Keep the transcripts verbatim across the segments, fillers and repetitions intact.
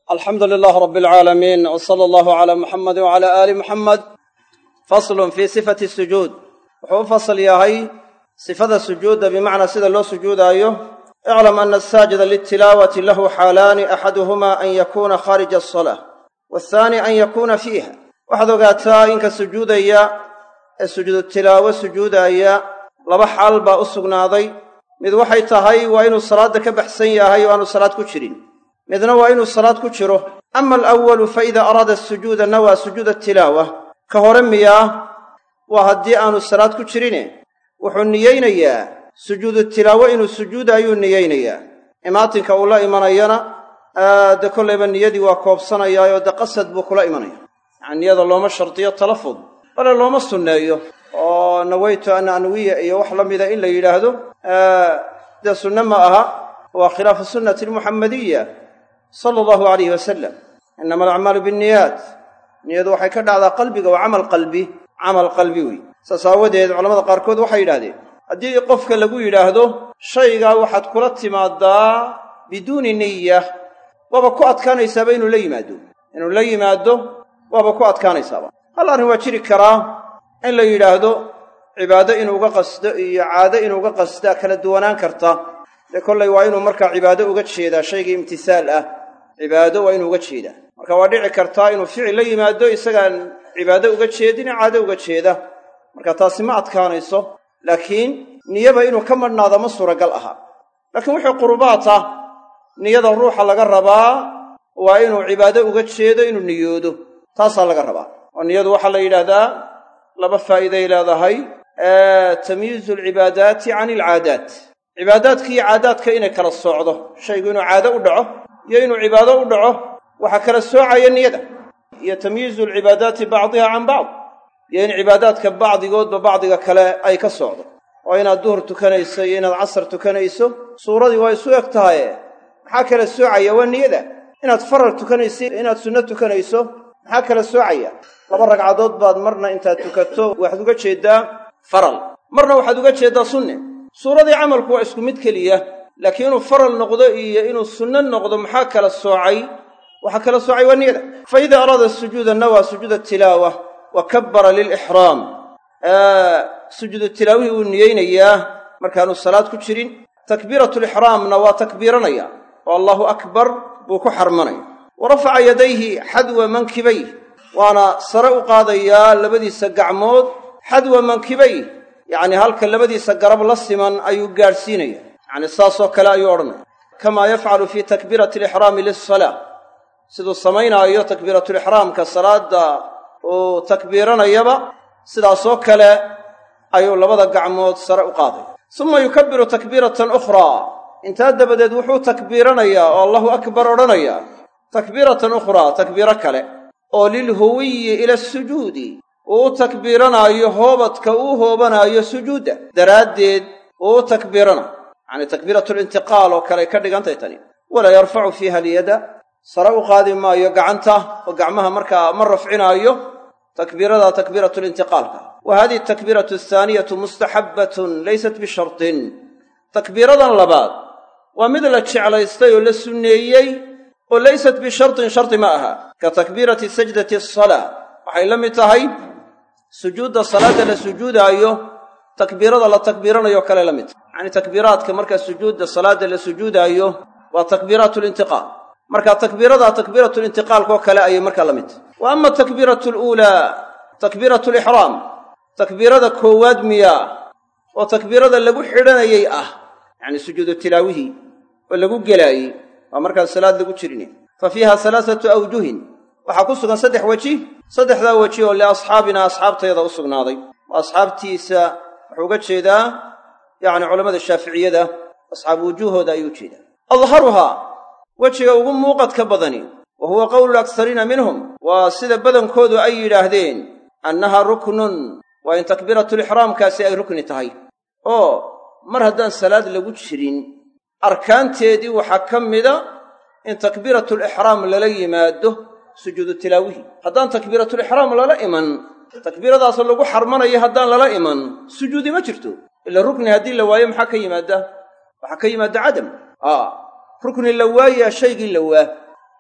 alxamdu lilah rab alcaalamiin w sala allahu calaa muxamadi wacala aali muxamed faslun fii sifati sujuud wuxuu u fasal yahay sifada sujuudda bimacnaa sida loo sujuudaayo iclam ana asaajida liltilaawati lahu xaalaani axaduhuma an yakuuna khaarija asalaa waathaani an yakuuna fiiha waxaad ogaataa inka sujuudaya ee sujuudu tilaawo sujuudaya laba xaal baa u sugnaaday mid waxay tahay waa inuu salaadda ka baxsan yahay oo aanu salaad ku jirin midna waa inuu salaad ku jiro ama alawalu fa idaa araada asujuuda nawaa sujuuda tilaawa ka hore miyaa waa haddii aanu salaad ku jirine wuxuu niyeynayaa sujuudu tilaawo inuu sujuudaayuu niyeynayaa imaatinka uu la imanayana de kollayba niyadii waa koobsanayaayoo de qasad buu kula imanaya yacani niyada looma shardiyo talafud bale looma sunneeyo oo nawaytu an anwiya iyo wax la mida in la yidhaahdo dee sunne ma aha waa khilaafu sunnati almuxamadiya sala allahu alayhi wasalam innama alacmaalu binniyaat niyadu waxay ka dhacdaa qalbiga waa camal qalbi camal qalbi wey saas aawadeed culamada qaarkood waxay yidhahdeen haddii qofka lagu yidhaahdo shaygaa waxaad kula timaadaa biduuni niya waaba ku adkaanaysaaba inuu la yimaado inuu la yimaado waaba ku adkaanaysaaba hal arrin waa jiri karaa in la yidhaahdo cibaado inuuga qasdo iyo caado inuuga qasdaa kala duwanaan karta dee kollay waa inuu markaa cibaado uga jeedaa shaygii imtisaal ah cibaado waa inuu uga jeedaa marka waa dhici kartaa inuu ficil la yimaado isagaan cibaado uga jeedin caado uga jeeda marka taasi ma adkaanayso laakiin niyaba inuu ka madhnaado ma suuragal aha laakiin wixii qurubaat ah niyada ruuxa laga rabaa waa inuu cibaado uga jeedo inuu niyoodo taasaa laga rabaa oo niyadu waxaa la yidhaahdaa laba faa'iiday leedahay tamyiizu alcibaadaati can alcaadaat cibaadaadka iyo caadaadka inay kala soocdo shaygu inuu caado u dhaco iyo inuu cibaado u dhaco waxaa kala soocaya niyada iyo tamyiizu alcibaadaati bacdiha can bacd iyo in cibaadaadka bacdigoodba bacdiga kale ay ka socdo oo inaad duhur tukanayso iyo inaad casar tukanayso suuradii waa isu eg tahaye maxaa kala soocaya waa niyada inaad farar tukanayso inaad sunno tukanayso maxaa kala soocaya laba ragcadood baad marna intaad tukato waxaad uga jeeddaa faral marna waxaad uga jeeddaa sunne suuradii camalku waa isku mid keliya laakiin inuu faral noqdo iyo inuu sunno noqdo maxaa kala soocay waxaa kala soocay waa niyada fa idaa araada sujuuda nawaa sujuuda tilaawa wa kabbara lilixraam sujuudu tilaawihii wuu niyeynayaa markaanu salaad ku jirin takbiiratulixraamna waa takbiiranaya oo allahu akbar buu ku xarmanaya wa rafaca yadayhi xadwa mankibayh waana sare u qaadayaa labadiisa gacmood xadwa mankibayh yacni halka labadiisa garab la siman ayuu gaadhsiinaya yacni saasoo kale ayuu odhanaya kamaa yafcalu fii takbiirati alixraami lisalaa siduu samaynaayo takbiiratulixraamka salaadda uu takbiiranayaba sidaasoo kale ayuu labada gacmood sare u qaadaya suma yukabbiru takbiiratan ukhraa intaa dabadeed wuxuu takbiiranayaa oo allahu akbar odhanayaa takbiiratan ukhraa takbiiro kale oo lilhuwiyi ila asujuudi uu u takbiiranaayo hoobadka uu hoobanaayo sujuudda daraaddeed uu u takbiiranayo yacni takbiiratulintiqaal oo kale ay ka dhigantay tani walaa yarfacu fiiha alyada sare u qaadi maayo gacanta oo gacmaha markaa ma rafcinaayo takbiirada takbiiratulintiqaalka wa hadihi takbiiratu athaaniyatu mustaxabbatun laysat bishartin takbiiradan labaad waa mid la jeclaystay oo la sunneeyey oo laysat bishartin shardi ma aha ka takbiirati sajdati asalaa waxay la mid tahay sujuudda salaadda la sujuudaayo takbiirada la takbiiranayo kale la mid tahay yacni takbiiraadka markaa sujuudda salaadda la sujuudaayo waa takbiiraatulintiqaal marka takbiirada takbiiratulintiqaalkoo kale ayay markaa la mid tahay wa ama takbiiratu aluulaa takbiiratu alixraam takbiirada koowaad miyaa oo takbiirada lagu xidhanayay ah yacni sujuudu tilaawihii oo lagu gelaayey waa markaan salaad lagu jirin fa fiiha halaasatu awjuhin waxaa ku sugan saddex weji saddexdaa weji oo liasxaabina asxaabtayada u sugnaaday oo asxaabtiisa wuxuu uga jeedaa yacni culammada shaaficiyada asxaab wujuuhooda ayuu ujeedaa adharuhaa wejiga ugu muuqadka badani wa huwa qowlu aksariina minhum waa sida badankoodu ay yidhaahdeen annaha ruknun waa in takbiiratulixraamkaasi ay rukni tahay oo mar haddaan salaad lagu jirin arkaanteedii waxaa ka mida in takbiiratulixraam lala yimaado sujuudu tilaawihii haddaan takbiiratulixraam lala iman takbiiradaasoo lagu xarmanayo haddaan lala iman sujuudi ma jirto ila rukni haddii la waayo maxaa ka yimaada waxaa ka yimaada cadam rukni la waayaa shaygii la waa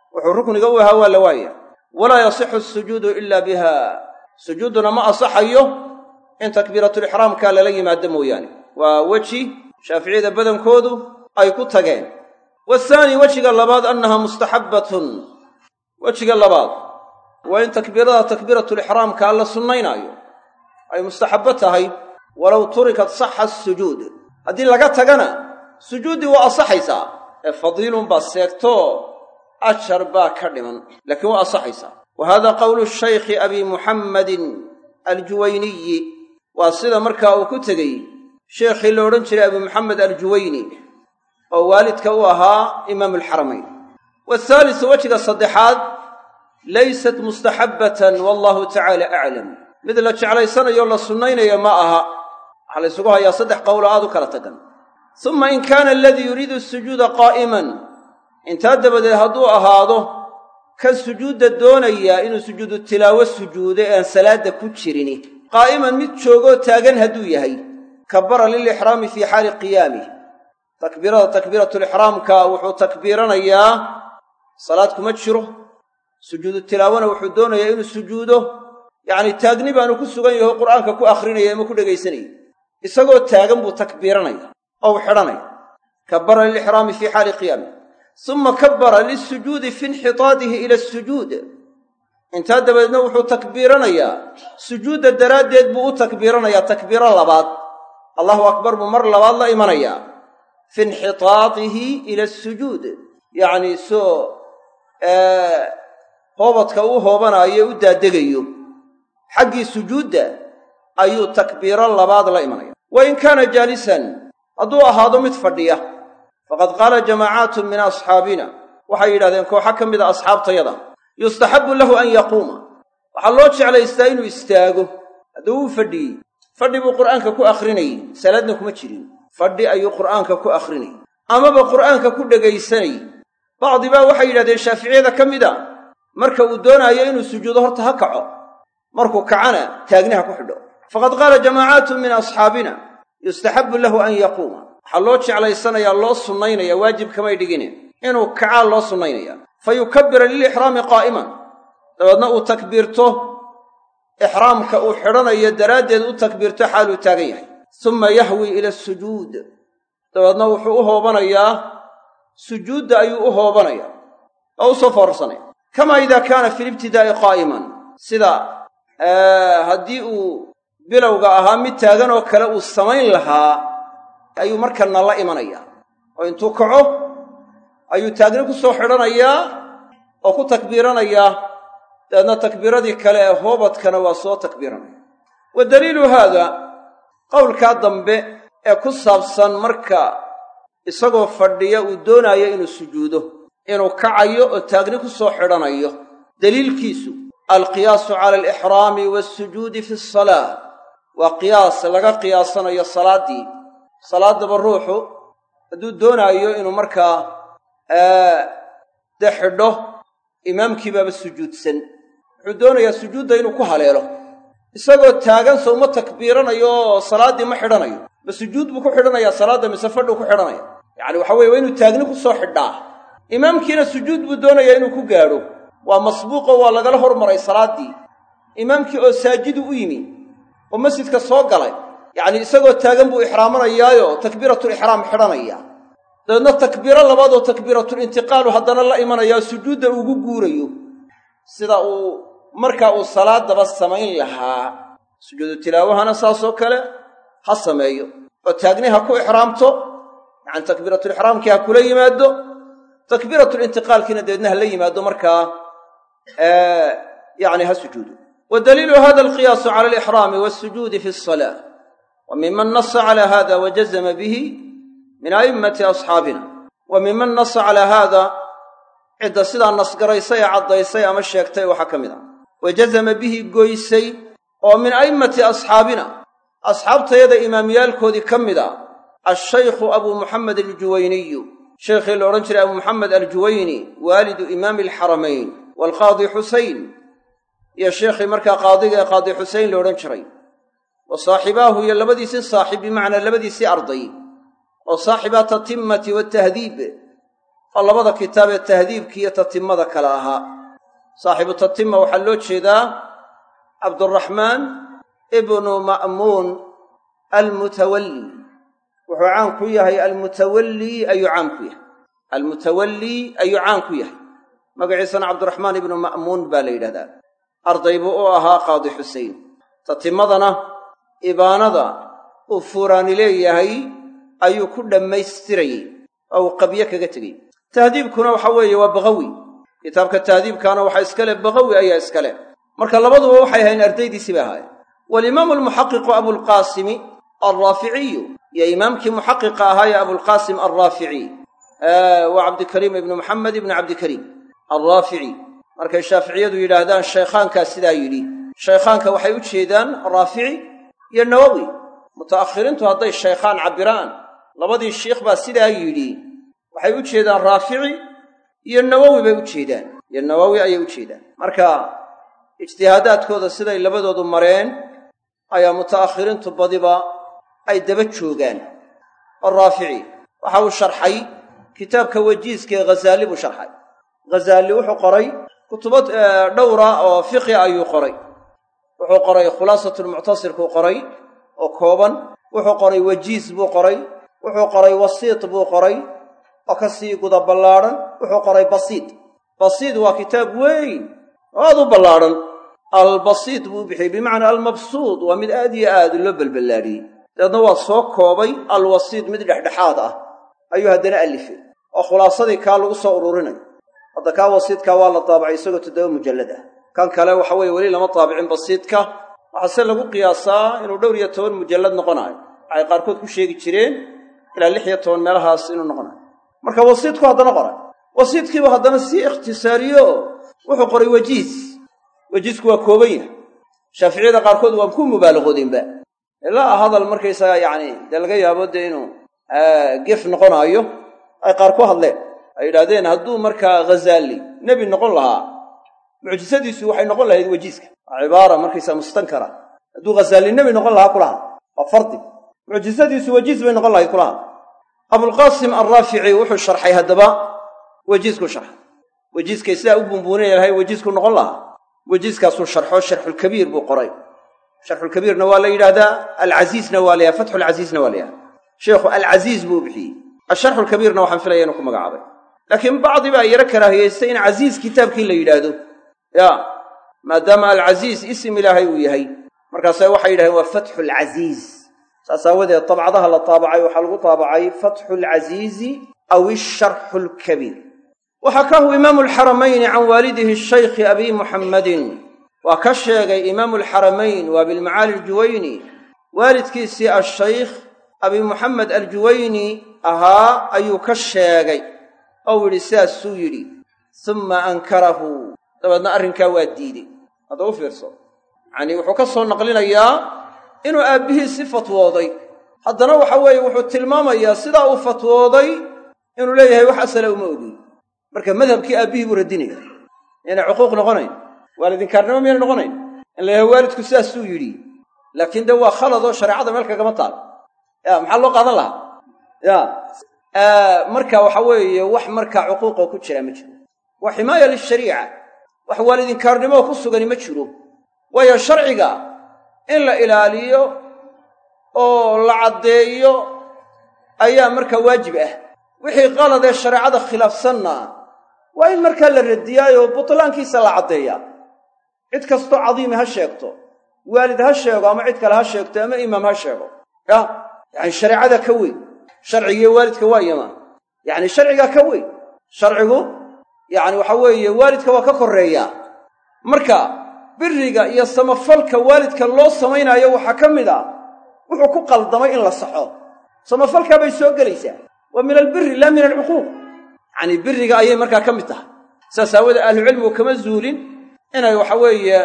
wuxuu rukniga u ahaa waa la waaya walaa yasixu asujuudu ila biha sujuuduna ma asaxayo in takbiiratulixraamka lala yimaado mooyaane waa weji shaaficiyada badankoodu ay ku tageen waathaani wejiga labaad annaha mustaxabbatun wejiga labaad waa in takbiirada takbiiratulixraamka la sunnaynaayo ay mustaxabbo tahay walow turikat saxa asujuud haddii laga tagana sujuuddii waa asaxaysaa ee fadiilunbaa seegto ajar baa ka dhiman laakiin waa asaxaysaa wa haada qowlu shaykhi abi muxammadin aljuwayniyi waa sida markaa uu ku tegey sheekhii la odhan jiray abi muxamed aljuwayni oo waalidka u ahaa imaamu alxaramayn waathaalisu wejiga saddexaad laysat mustaxabbatan wallahu tacaala aclam mid la jeclaysanayo la sunnaynayo ma aha waxaa la ysugu hayaa saddex qowlo aad u kala tagan summa in kaana aladii yuriidu asujuuda qaa'iman intaa dabadeed hadduu ahaado kan sujuudda doonayaa inuu sujuudu tilaawo sujuudo ee aan salaadda ku jirini qaa'iman mid joogoo taagan hadduu yahay kabbara lilixraami fii xaali qiyaamih takbiirada takbiiratulixraamka wuxuu takbiiranayaa salaad kuma jiro sujuudu tilaawona wuxuu doonayaa inuu sujuudo yacni taagni baanu ku sugan yaho qur'aanka ku akhrinaya ama ku dhegaysanaya isagoo taagan buu takbiiranaya oo u xidhanaya kabbara lilixraami fii xaali qiyaamih summa kabbara lisujuudi fi inxitaadihi ila asujuud intaa dabadeedna wuxuu takbiiranayaa sujuudda daraaddeed buu u takbiiranayaa takbiiro labaad allahu akbar buu mar labaad la imanayaa fi inxitaadihi ila asujuud yacnii soo hoobadka uu hoobanaayo u daadegayo xaggii sujuudda ayuu takbiiro labaad la imanaya wa in kaana jaalisan hadduu ahaado mid fadhiya faqad qaala jamaacaatun min asxaabina waxay yidhahdeen kooxo ka mida asxaabtayada yustaxabbu lahu an yaquuma waxaa loo jeclaystaa inuu istaago hadduu uu fadhiyey fadhi buu qur'aanka ku akhrinayey salaadna kuma jirin fadhi ayuu qur'aanka ku akhrinayey amaba qur'aanka ku dhegaysanayey bacdibaa waxay yidhahdeen shaaficiyada ka mida marka uu doonaayo inuu sujuudo horta ha kaco markuu kacana taagni ha ku xidho faqad qaala jamaacaatun min asxaabina yustaxabbu lahu an yaquuma waxaa loo jeclaysanayaa loo sunnaynaya waajib kamay dhigine inuu kacaa loo sunnaynaya fa yukabbira lilixraami qaa'iman dabeedna uu takbiirto ixraamka uu xidhanayo daraaddeed u takbiirto xaaluu taagan yahay summa yahwi ila asujuud dabeedna wuxuu u hoobanayaa sujuudda ayuu u hoobanayaa oo u soo foorarsanaya kamaa idaa kaana fi libtidaa'i qaa'iman sida haddii uu bilowga ahaa mid taagan oo kale uu samayn lahaa ayuu markanna la imanayaa oo intuu kaco ayuu taagni ku soo xidhanayaa oo ku takbiiranayaa dabeedna takbiiradii kale ee hoobadkana waa soo takbiiranaya wa daliilu haada qowlkaa dambe ee ku saabsan marka isagoo fadhiya uu doonaayo inuu sujuudo inuu kacayo oo taagni ku soo xidhanayo daliilkiisu alqiyaasu cala alixraami waasujuudi fi asalaa waa qiyaas laga qiyaasanayo salaaddii salaaddaba ruuxu hadduu doonaayo inuu markaa dee xidho imaamkii baaba sujuudsan wuxuu doonayaa sujuudda inuu ku haleelo isagoo taagan so uma takbiiranayo oo salaaddii ma xidhanayo ma sujuud buu ku xidhanayaa salaadda mise fadhuu ku xidhanaya yacani waxa weye waa inuu taagni ku soo xidhaa imaamkiina sujuud buu doonayaa inuu ku gaadho waa masbuuqo waa lagala hormaray salaaddii imaamkii oo saajidu u yimi oo masjidka soo galay yacnii isagoo taagan buu ixraamanayaayo takbiiratulixraam xidhanaya dabeedna takbiiro labaad oo takbiiratulintiqaalu haddana la imanayaa sujuudda ugu guurayo sida uu markaa uu salaaddaba samayn lahaa sujuudu tilaawahana saasoo kale ha sameeyo oo taagni ha ku ixraamto yacani takbiiratulixraamkii ha kula yimaado takbiiratulintiqaalkiina dabeedna ha la yimaado markaa yacni ha sujuudo wa daliilu hada alqiyaasu cala alixraami waasujuudi fi asalaa wa miman nasa cala hada wa jazama bihi min a'immati asxaabina wa miman nasa calaa haada cidda sidaa nasgaraysay ee caddaysay ama sheegtay waxaa ka mid ah wa jazama bihi goysay oo min a'immati asxaabina asxaabtayada imaamyaalkoodii ka mid a ashaykhu abuu muxamed aljuwayniyu sheikhii la odhan jiray abuu muxamed aljuwayni waalidu imaami alxaramayn waalqaadi xusayn iyo sheikhii markaa qaadiga ee qaadi xusayn la odhan jiray wa saaxibaahu iyo labadiisii saaxib bimacnaa labadiisii arday oo saaxiba tatimmati watahdiib oo labada kitaab ee tahdiibka iyo tatimada kale ahaa. saaxibu tatima waxaa loo jeedaa cabduraxmaan ibnu ma'muun almutawalli. wuxuu caan ku yahay almutawalli ayuu caan ku yahay almutawalli ayuu caan ku yahay magaciisana cabduraxmaan ibnu ma'muun baa la yidhahdaa. arday buu u ahaa qaadi xusein. tatimadana ibaanada uu furaani leeyahay ayuu ku dhammaystirayey oo uu qabyo kaga tegey. tahdiibkuna waxa weeye waa bagawi. kitaabka tahdiibkaana waxaa iska leh bagawi ayaa iska leh. marka labaduba waxay ahayn ardaydiisii bay ahaayeen. walimaamu almuxaqiqu abulqaasimi alraaficiyu iyo imaamkii muxaqiqa ahaa ee abulqaasim alraafici waa cabdikariim ibnu maxamed ibnu cabdikariim alraafici. markay shaaficiyadu yidhaahdaan shaykhaankaa sidaa yidhi, shaykhaanka waxay u jeedaan raafici iyo nawowi. muta'akhiriintu hadday shaykhaan cabbiraan labadii shiikh baa sidaa yidhi waxay u jeedaan raafici iyo nawowi bay u jeedaan iyo nawowi ayay u jeedaan. marka ijtihaadaadkooda siday labadoodu mareen ayaa muta'akhiriintu badiba ay daba joogaan. alraafici waxa uu sharxay kitaabka wajiiska ee ghazaali buu sharxay. ghazaali wuxuu qoray kutubad dhowra oo fiqhi ayuu qoray. wuxuu qoray khulaasatulmuctasirkuu qoray oo kooban. wuxuu qoray wajiis buu qoray. wuxuu qoray wasiit buu qoray oo ka sii guda ballaadhan. wuxuu qoray basiid. basiid waa kitaab weyn oo aad u ballaadhan. albasiid buu bixiyey bimacnaa almabsuud, waa mid aad iyo aad loo balballaadhiyey. dabeedna waa soo koobay alwasiid mid dhexdhexaad ah ayuu haddana alifay oo khulaasadii kaa lagu soo ururinayo. hadda kaa wasiidkaa waa la taabacay isagoo toddoba mujallad ah. kan kale waxa weeye weli lama taabicin basiidka. waxaase lagu qiyaasaa inuu dhowr iyo toban mujallad noqonayo. waxay qaarkood ku sheegi jireen ilaa lix iyo toban meelahaas inuu noqonayo. marka wasiidku haddana qoray. wasiidkiiba haddana sii ikhtisaariyo wuxuu qoray wajiis. wajiisku waa kooban yahay. shaaficiyada qaarkood waa ku mubaalaqoodeenba ilaa hadal markaysaga yacni dee laga yaabo dee inuu gef noqonaayo ay qaar ku hadleen. ay yidhaahdeen hadduu markaa ghazaali nebi noqon lahaa mucjisadiisu waxay noqon lahayd wajiiska. waa cibaara markaysaa mustankara. hadduu ghazaali nebi noqon lahaa kulaha waa fardi, mucjisadiisu wajiis bay noqon lahayd kulaha. abulqaasim alraafici wuxuu sharxay haddaba wajiisku sharxay. wajiiskay sidaa u bunbuunaya lahay wajiisku noqon lahaa. wajiiskaasuu sharxo sharxulkabiir buu qoray. sharxulkabiirna waa la yidhaahdaa, alcasiisna waa la yidhahda, fatxulcasiisna waa la yidhahda. sheekhu alcasiis buu bixiyey. asharxulkabiirna waxaan filaya inuu ku magacaabay. laakiin bacdi baa yaro karaahiyaystay in casiis kitaabkii la yidhaahdo ya maadaama alcasiis isim ilaahay uu yahay. markaasa waxay yidhahdeen waa fatxulcasiis. saas aawadeed dabcadaha la taabacay waxaa lagu taabacay fatxulcasiizi aw isharxulkabiir. وحكاه إمام الحرمين عن والده الشيخ أبي محمد. وكشيغ إمام الحرمين وبالمعالي الجويني والد كيسي الشيخ أبي محمد الجويني أها أي كشيغ أو رساس سويري ثم أنكره. طبعا أرن كواديدي هذا هو فرصة يعني وحكسه نقلنا إياه إنه أبيه صفة واضي حتى نوح حوي وحط الماما يا صدا فتواضي إنه ليه وحسن وموجود. marka madhabkii aabihii buu radinaya inay xuquuq noqonayn, waalidin kaarnimo miyay noqonayn in la yahay waalidku sidaas uu yidhi. laakiin de waa khalad oo shareecada meel kagama taal. ya maxaa loo qaadan lahaa ya marka waxa weeye wax marka xuquuq ku jira ma jiro. waa himaaya lishariica. wax waalidin kaarnimo ku sugan ma jiro. waayo sharciga in la ilaaliyo oo la cadeeyo ayaa marka waajib ah. wixii qalad ee shareecada khilaafsanna waa in markaa la radiyaayo butlaankiisa la caddeeyaa. cid kastoo cadiimi ha sheegto, waalid ha sheego ama cid kale ha sheegto ama imaam ha sheego ya yani shareecada ka weyn. sharcigiiyo waalidka waa yamaa yani sharcigaa ka weyn. sharcigu yani waxa weeye waalidka waa ka korreeyaa. marka biriga iyo samafalka waalidka loo samaynaayo waxaa ka mid a wuxuu ku qaldamay in la saxo. samafalkaa bay soo gelaysaa. ومن البر لا من العقوق. يعني برغا ayay marka kamid tahay. saasawada ahlu cilmigu kama zuulin inay waxa weeye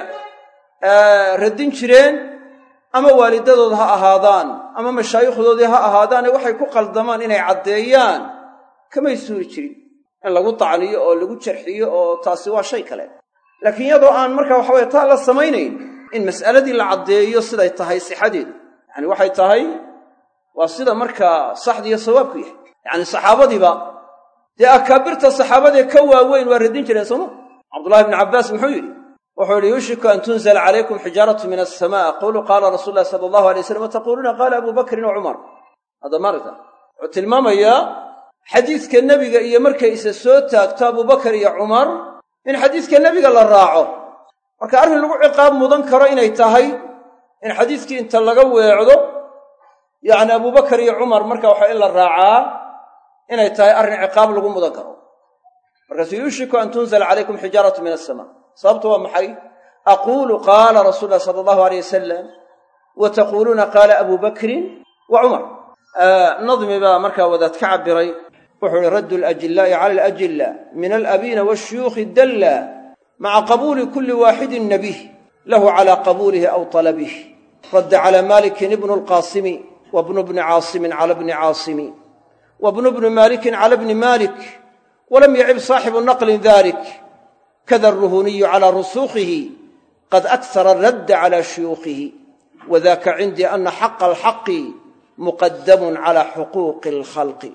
radin jireen ama waalidadooda ha ahaadaan ama mashaayikhdoodii ha ahaadaan waxay ku qaldamaan inay cadeeyaan kama suuri jirin in lagu tacliyo oo lagu jarxiyo oo taasi waa shay kale. laakiin iyadoo aan marka waxa weeye taa la samaynayn in mas'aladii la cadeeyo siday tahay sixadeedu yani waxay tahay waa sida marka saxdiyo sawaabku yahay. يعني صحابتي با dee akaabirta saxaabadee ka waaweyn waa radin jireen sooma cabdullahi ibnu cabbaas muxuu yidhi wuxuu yidhi yuushiku an tunzala calaykum xijaaratu min assamaa quluu qaala rasuulu llahi sala allahu alay wasalam wataquuluuna qaala abu bakrin wa cumar hadda maaragta wuxuu tilmaamayaa xadiiska nebiga iyo markay isa soo taagto abubakar iyo cumar in xadiiska nebiga la raaco marka arrin lagu ciqaab mudan karo inay tahay in xadiiskii inta laga weecdo yacni abubakar iyo cumar marka waxa in la raacaa inay tahay arrin ciqaab lagu mudan karo markaasuu yuushiku an tunzala calaykum xijaaratu min assamaa sababtu waa maxay aquulu qaala rasuulu llahi sala allahu aleyh wasalam wa taquuluuna qaala abu bakrin wa cumar nadmi baa markaa wadaad ka cabiray wuxuu uhi raddu alajillaa'i cala alajilla min alabiina waashuyuukhi dalla maca qabuuli kulli waaxidin nabih lahu calaa qabuulihi aw talabih radda calaa malikin ibnu alqaasimi wa bnu bni caasimin cala bni caasimi wa bnu bni maalikin cala bni maalik walam yacib saaxibu naqlin dalik kada aruhuniyu calaa rusuukhihi qad aksara aradda calaa shuyuukhihi wadaka cindii ana xaqa alxaqi muqadamun calaa xuquuqi alkhalqi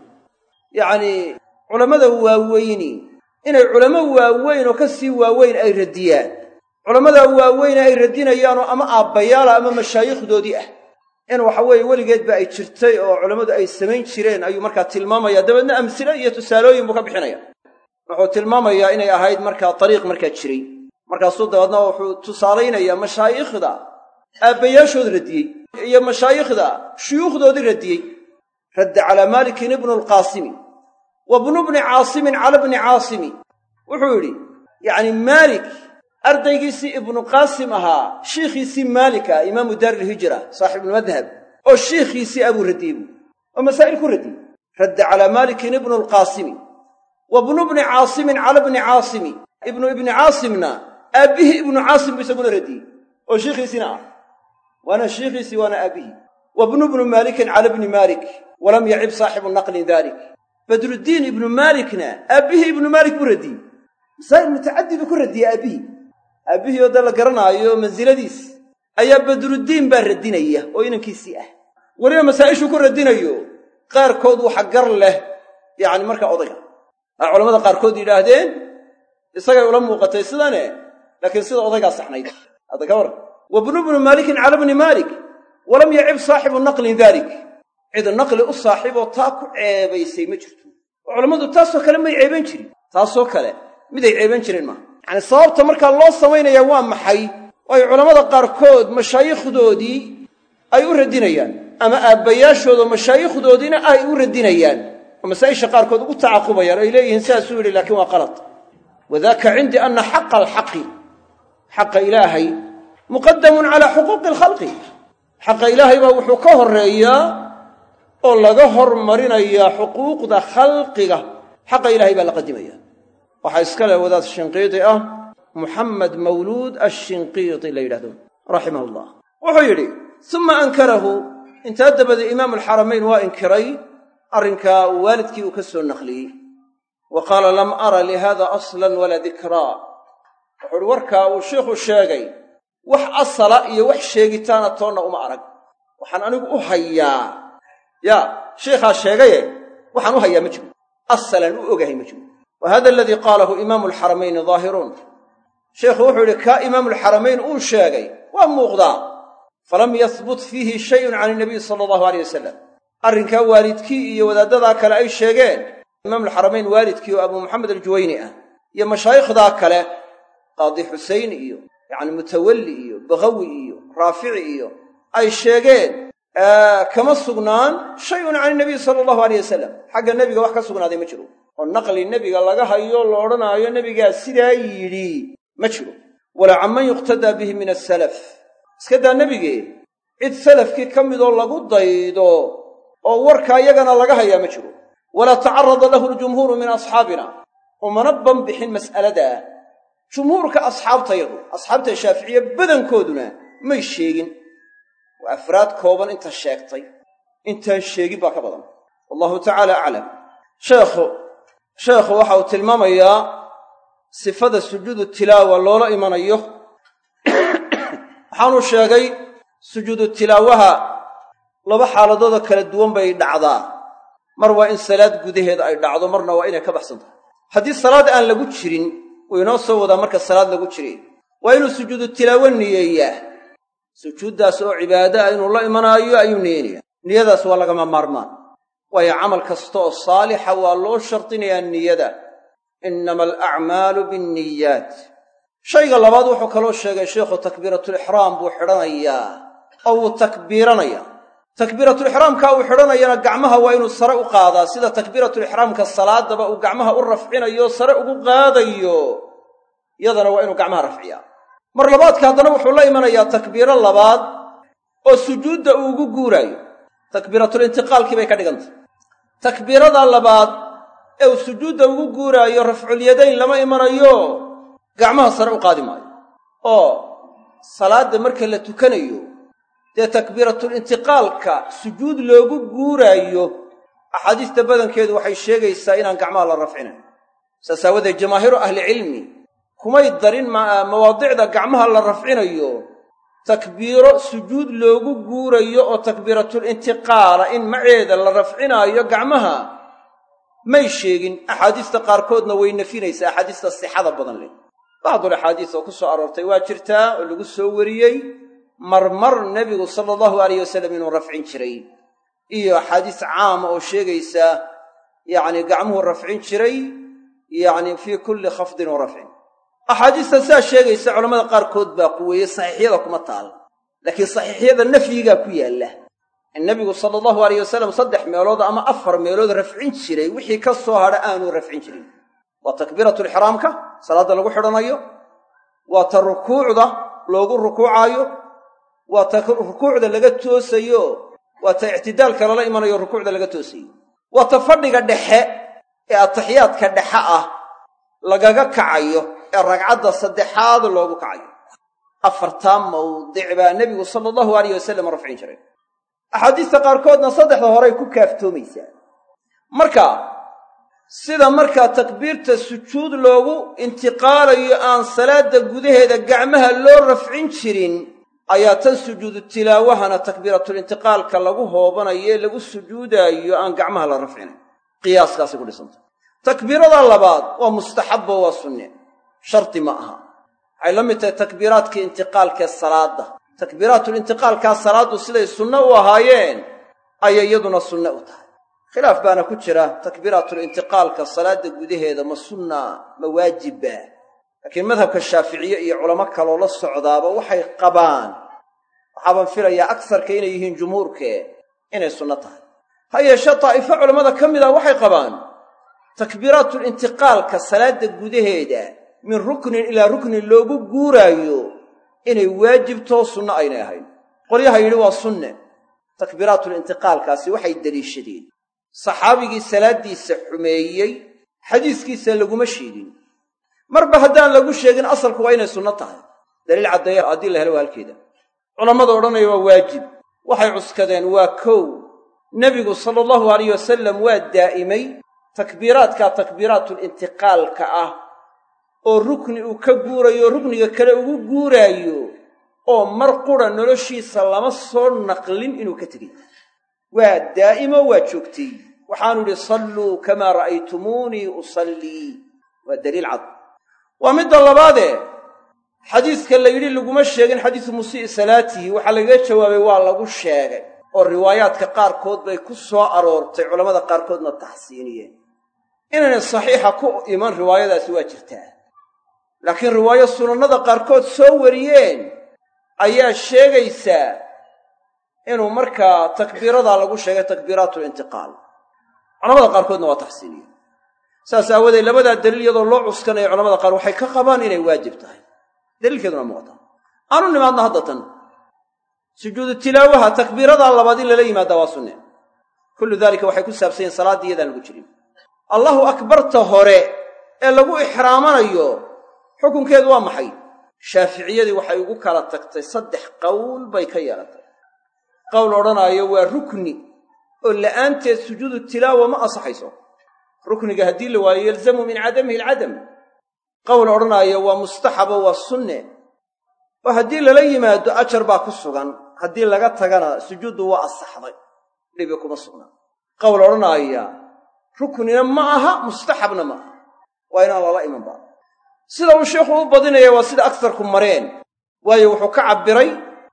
yacnii culammada waaweyni inay culamo waaweyn oo ka sii waaweyn ay radiyaan culammadaa waaweyne ay radinayaanoo ama aabbayaala ama mashaayikhdoodii ah in waxa weeye weligeedba ay jirtay oo culammadu ay samayn jireen ayuu markaa tilmaamaya dabeedna amsile iyo tusaalooyin buu ka bixinaya wuxuu tilmaamayaa inay ahayd markaa dariiq markaa jiray markaasuu dabeedna wuxuu tusaalaynayaa mashaayikhda aabbayaashood radiyey iyo mashaayikhda shuyuukhdoodii radiyey radda calaa maalikin ibnu alqaasimi wa bnu bni caasimin cala bni caasimi wuxuu yidhi yacni maalik ardaygiisii ibnu qaasim ahaa shiikhiisii maalik ah imaamu daarilhijra saaxibulmadhab oo shiikhiisii abuu radiyey buu oo masaa'il ku radiyey radda calaa maalikin ibnu alqaasimi wa bnu bni caasimin cala bni caasimi ibnu ibni caasimna aabbihii ibnu caasim buu isaguna radiyey oo shiikhiisiina ah waana shiikhiisii waana aabbihii wa bnu bnu maalikin cala bni maalik walam yacib saaxibu naqlin dalik badruddiin ibnu maalikna aabbihii ibnu maalik buu radiyey masaa'il mutacaddi buu ku radiyey aabbihii aabbihii oo dee la garanaayo mansiladiis ayaa badruddiin baa radinaya oo inankiisii ah weliba masaa'ishuu ku radinayo qaarkood waxa gar leh yacni markaa odayga a culamada qaarkood yidhaahdeen isagay ula muuqatay sidane laakiin sida odaygaa saxnayd hadda ka warran wa bnu bnu maalikin cala bni maalik walam yacib saaxibu naqlin dalik cid naqli u saaxiiboo taa ku ceebaysay ma jirto oo culammadu taasoo kale may ceeban jirin taasoo kale miday ceeban jireen maaha yacani sababta markaa loo samaynayaa waa maxay oo ay culammada qaarkood mashaayikhdoodii ay u radinayaan ama aabbayaashooda mashaayikhdoodiina ay u radinayaan oo masaa'isha qaarkood ugu tacaqubayaan oo ay leeyihiin sidaasuu yidhi laakiin waa qalad wadaaka cindii anna xaqa alxaqi xaqa ilaahay muqadamun calaa xuquuqi alkhalqi xaqa ilaahay baa wuxuu ka horreeyaa oo laga hormarinayaa xuquuqda khalqiga xaqa ilaahay baa la qadimaya waxaa iska leh wadaad shinqiiti ah muxamed mawluud ashinqiiti la yidhahdo raximah ullah wuxuu yidhi suma ankarahu intaa dabadeed imaamu alxaramayn waa inkiray arrinkaa waalidkii uu ka soo naqliyey wa qaala lam ara lihada aslan walaa dikraa wuxuu uhi warkaa uu sheikhu sheegay wax asala iyo wax sheegitaana toonna uma arag waxaan anigu u hayaa yaa sheikhaa sheegaye waxaan u hayaa ma jiro asalan u ogahay ma jiro wa hada aladii qaalahu imaamu alxaramayni daahiruun sheikhu wuxuu yidhi kaa imaamulxaramayn uu sheegay waa muuqdaa falam yahbut fiihi shayun can inabiy sala allahu aleyh wasalam arrinkaa waalidkii iyo wadaaddadaa kale ay sheegeen imaamulxaramayn waalidkii oo abuu maxamed aljuwayni ah iyo mashaayikhdaa kale qaadi xuseyn iyo yacni mutawalli iyo bagawi iyo raafici iyo ay sheegeen kama sugnaan shayun can inabiy sala allahu aleyh wasalam xagga nebiga wax ka sugnaaday ma jiro oo naqli nebiga laga hayo la odhanaayo nebigaa sidaa yidhi ma jiro walaa canman yuqtadaa bihi min asalaf iska daa nebigee cid salafkii ka midoo lagu daydo oo warkaa iyagana laga hayaa ma jiro walaa tacarada lahu ljumhuuru min asxaabina umana banbixin mas'aladaa jumhuurka asxaabtayadu asxaabta shaaficiye badankooduna may sheegin waa afraad kooban inta sheegtay intaan sheegin baa ka badan wallahu tacaala aclam sheekhu sheekhu waxa uu tilmaamayaa sifada sujuudu tilaawa loola imanayo waxaanuu sheegay sujuudu tilaawaha laba xaaladoodoo kala duwan bay dhacdaa mar waa in salaad gudaheeda ay dhacdo marna waa inay ka baxsan tahay haddii salaad aan lagu jirin wuu inoo soo wadaa marka salaad lagu jiray waa inuu sujuudu tilaawo niyeeyaa sujuuddaas oo cibaado ah inuu la imanaayo ayuu niyeynayaa niyadaas waa lagama maarmaan waayo camal kasta oo saalixa waa loo shardinayaa niyada innama alacmaalu binniyaat shayga labaad wuxuu kaloo sheegay sheikhu takbiiratulixraam buu xidhanayaa oo wuu takbiiranayaa takbiiratulixraamka uu xidhanayana gacmaha waa inuu sare u qaadaa sida takbiiratulixraamka salaadaba uu gacmaha u rafcinayo sare ugu qaadayo yadana waa inuu gacmaha rafciyaa mar labaadka haddana wuxuu la imanayaa takbiiro labaad oo sujuudda uu ugu guuraayo takbiiratulintiqaalkii bay ka dhigantay takbiirada labaad ee uu sujuudda ugu guuraayo rafculyadayn lama imanayo gacmaha sare u qaadi maayo oo salaadda marka la tukanayo dee takbiiratulintiqaalka sujuud loogu guuraayo axaadiista badankeedu waxay sheegaysaa inaan gacmaha la rafcinayn saas aawadeed jamaahiiru ahlicilmi kumay darin mawaadicda gacmaha la rafcinayo takbiiro sujuud loogu guurayo oo takbiiratulintiqaala in maceeda la rafcinaayo gacmaha may sheegin axaadiista qaarkoodna way nafinaysaa axaadiista sixada badan leh bacdul axaadiis oo ku soo aroortay waa jirtaa oo lagu soo wariyey marmar nebigu sala allahu alayh wasallam inuu rafcin jiray iyo axaadiis caama oo sheegaysa yacni gacmuhu rafcin jiray yacni fii kulli khafdin wa rafcin axaadiista sidaa sheegaysa culammada qaarkood baa quweeye saxiixyada kuma taal laakiin saxiixyada nafyigaa ku yaalla in nebigu sala allahu alayh wasallam saddex meelood ama afar meelood rafcin jiray wixii ka soo hadha aanuu rafcin jirin waa takbiiratulixraamka salaadda lagu xidhanayo waa ta rukuucda loogu rukuucaayo waa ta rukuucda laga toosayo waa ta ictidaalka lala imanayo rukuucda laga toosayo waa ta fadhiga dhexe ee ataxiyaadka dhexe ah lagaga kacayo ee ragcadda saddexaad loogu kacayo afartaa mawdic baa nebigu sala allahu alayh wasallam rafcin jiray axaadiista qaarkoodna saddexda horey ku kaaftoomaysaa marka sida markaa takbiirta sujuud loogu intiqaalayo aan salaadda gudaheeda gacmaha loo rafcin jirin ayaa tan sujuudu tilaawahana takbiiratulintiqaalka lagu hoobanayo ee lagu sujuudaayo aan gacmaha la rafcinayn qiyaaskaasi ku dhisantay takbiirada labaad waa mustaxabbo waa sunne shardi ma aha waxay la mid tahay takbiiraadkii intiqaalkee salaadda takbiiraatulintiqaalkaa salaaddu siday sunno u ahaayeen ayay iyaduna sunne u tahay khilaaf baana ku jira takbiiraatulintiqaalka salaadda gudaheeda ma sunna ma waajibba laakiin madhabka shaaficiye iyo culamo kaloo la socdaaba waxay qabaan waxaaban filayaa agsarka inay yihiin jumhuurkee inay sunno tahay ha yeeshee daa'ifo culammada ka mid ah waxay qabaan takbiiraatulintiqaalka salaadda gudaheeda min ruknin ilaa ruknin loogu guuraayo inay waajibtoo sunno aynay ahayn qolyaha yidhi waa sunne takbiiraatulintiqaalkaasi waxay deliishadeen saxaabigii salaaddiisa xumeeyey xadiiskiisa laguma sheegin marba haddaan lagu sheegin asalku waa inay sunno tahay daliil caddeeya haddii la helo waa halkeeda culammada odhanaya waa waajib waxay cuskadeen waa kow nebigu sala allahu alayh wasallam waa daa'imay takbiiraadkaa takbiiraatulintiqaalka ah oo rukni uu ka guurayo rukniga kale ugu guuraayo oo mar qura noloshiisa lama soo naqlin inuu ka tegey waa daa'imo waa joogtay waxaanu idhi salluu kamaa ra'aytumuunii usallii waa daliil cad waa midda labaadee xadiiska la yidhi laguma sheegin xadiisu musii'i salaatihi waxaa lagaga jawaabay waa lagu sheegay oo riwaayaadka qaarkood bay ku soo aroortay culammada qaarkoodna taxsiiniyeen inaynay saxiixa ku iman riwaayadaasi waa jirtaa laakiin riwaayo sunannada qaarkood soo wariyeen ayaa sheegaysaa inuu markaa takbiiradaa lagu sheegay takbiiraatulintiqaal culamada qaarkoodna waa taxsiiniye saas aawadeed labadaa daliil iyadoo loo cuskanayo culamada qaar waxay ka qabaan inay waajib tahay daliilkeeduna muuqata aanu nimaadna hadda tan sujuudu tilaawaha takbiiradaa labaad in lala yimaadaa waa sunne kullu daalika waxay ku saabsan yihin salaaddii iyadaan lagu jirin allahu akbarta hore ee lagu ixraamanayo xukunkeedu waa maxay shaaficiyadii waxay ugu kala tagtay saddex qowl bay ka yeelatay qowl odhanaayo waa rukni oo la'aanteed sujuudu tilaawa ma ansaxayso rukniga haddii la waayo yalzamu min cadamihi alcadam qowl odhanaayo waa mustaxabo waa sunne oo haddii lala yimaado ajar baa ku sugan haddii laga tagana sujuuddu waa asaxday dhibi kuma sugnaa qowl odhanaya ruknina ma aha mustaxabna ma aha waa inaan lala iman ba sida uu sheekhu u badinaya waa sida aktharku mareen waayo wuxuu ka cabiray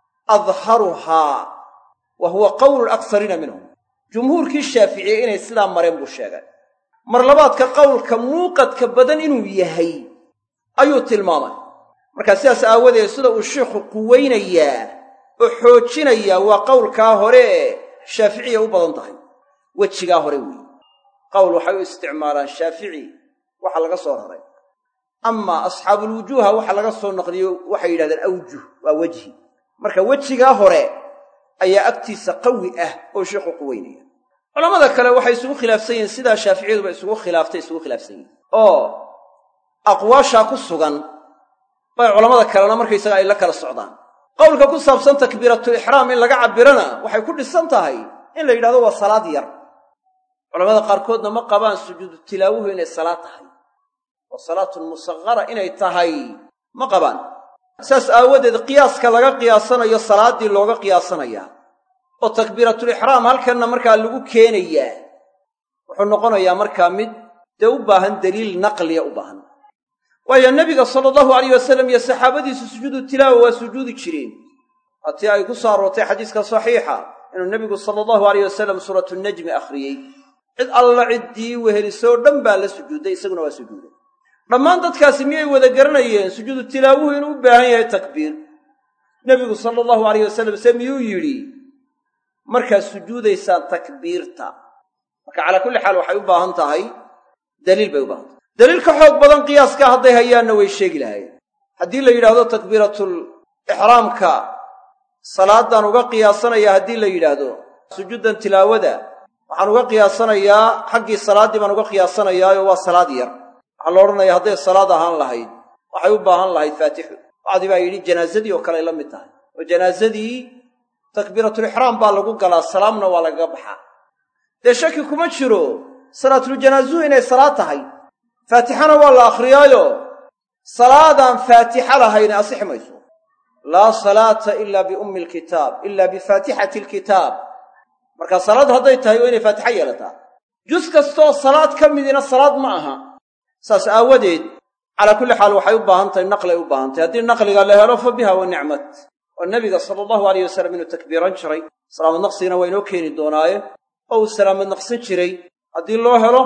adharuhaa wa huwa qowlu alaktharina minhum jumhuurkii shaaficiye inay sidaa mareen buu sheegay mar labaadka qowlka muuqadka badan inuu yahay ayuu tilmaamay markaa sidaas aawadeed sida uu sheikhu quweynayaa oo xoojinayaa waa qowlkaa hore ee shaaficiya u badan tahay wejigaa hore weeye qowl waxay u isticmaalaan shaafici waxa laga soo raray amaa asxaabulwujuuha waxa laga soo naqliyo waxay yidhahdeen awjuh waa wejhi marka wejigaa hore ayaa agtiisa qawi ah oo sheikhu quweynaya culamada kale waxay isugu khilaafsan yihiin sidaa shaaficiyaduba isugu khilaaftay isugu khilaafsan yihiin oo aqwaashaa ku sugan bay culamada kalena markaysaga ay la kala socdaan qowlka ku saabsan takbiiratul ixraam in laga cabirana waxay ku dhisan tahay in la yidhahdo waa salaad yar culamada qaarkoodna ma qabaan sujuudu tilaawuhu inay salaad tahay oo salaatun musaghara inay tahay ma qabaan saas aawadeed qiyaaska laga qiyaasanayo salaaddii looga qiyaasanayaa oo takbiiratul ixraam halkanna markaa lagu keenayaa wuxuu noqonayaa markaa mid dee u baahan daliil naqliya u baahan waayo nebiga sala allahu alayh wasalam iyo saxaabadiisu sujuudu tilaawa waa sujuudi jireen hatii ay ku soo aroortay xadiiska saxiixa inuu nebigu sala allahu alayh wasalam suuratu najmi akhriyey cid alla ciddii wehelisoo dhan baa la sujuudday isaguna waa sujuuday dhammaan dadkaasi miyay wada garanayeen sujuudu tilaawuhu inuu u baahan yahay takbiir nebigu sala allahu alayh wasalam se miyuu yidhi markaad sujuudaysaan takbiirta marka calaa kulli xaal waxay u baahan tahay daliil bay u baahan tahay daliil ka xoog badan qiyaaska hadday hayaanna way sheegi lahaayeen haddii la yidhaahdo takbiiratul ixraamka salaadaan uga qiyaasanaya haddii la yidhaahdo sujuudan tilaawada waxaan uga qiyaasanayaa xaggii salaaddii baan uga qiyaasanayaayo waa salaad yar waxaa la odhanaya hadday salaad ahaan lahayd waxay u baahan lahayd faatixu bacdi baa yidhi janaazadii oo kale ay la mid tahay oo janaazadii takbiiratulixraam baa lagu galaa salaamna waa lagaga baxaa dee shaki kuma jiro salaatuljanaazuhu inay salaad tahay faatixana waa la akhriyaayo salaadaan faatixa lahayn asixi mayso laa salaata ilaa biummi alkitaab ilaa bifaatixati alkitaab markaa salaad hadday tahay waa inay faatixa yeelataa jus kastoo salaad ka midina salaad ma aha saas aawadeed calaa kulli xaal waxay u baahan tahay naqlay u baahan tahay haddii naqliga la helo fa biha wa nicmat oo nebiga sala allahu alayh wasalam inuu takbiiran jiray salaamad naqsigana waa inoo keeni doonaaye oo uu salaamad naqsin jiray haddii loo helo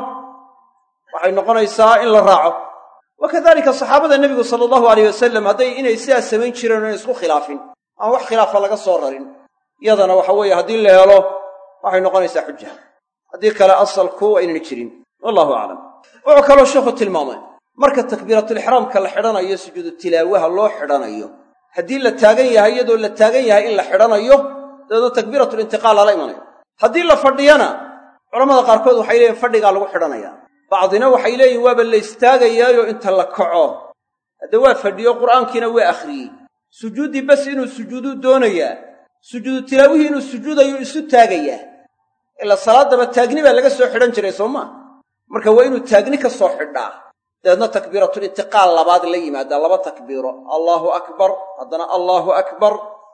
waxay noqonaysaa in la raaco wa kadalika saxaabada nebigu sala allahu alayh wasalam hadday inay sidaas samayn jireen oo inay isku khilaafin aan wax khilaafa laga soo rarin iyadana waxa weeye haddii la helo waxay noqonaysaa xuja haddii kale asalku waa inayna jirin wallahu aclam wuxuu kaloo sheikhu tilmaamay marka takbiiratulixraamka la xidhanayo sujuudu tilaawaha loo xidhanayo haddii la taagan yahay iyadoo la taagan yahay in la xidhanayo dabeedna takbiiratulintiqaal lala imanayo haddii la fadhiyana culamada qaarkood waxay leeyihin fadhigaa lagu xidhanayaa bacdina waxay leeyihin waaba la istaagayaayo inta la kaco hadda waa fadhiyo qur'aankiina waa akhriyey sujuuddii bas inuu sujuuduu doonayaa sujuudu tilaawihii inuu sujuudayo isu taagayaa ilaa salaaddaba taagni baa laga soo xidhan jiray soo maa marka waa inuu taagni ka soo xidhaa dabeedna takbiiratulintiqaal labaad la yimaadaa laba takbiiro allaahu akbar haddana allaahu akbar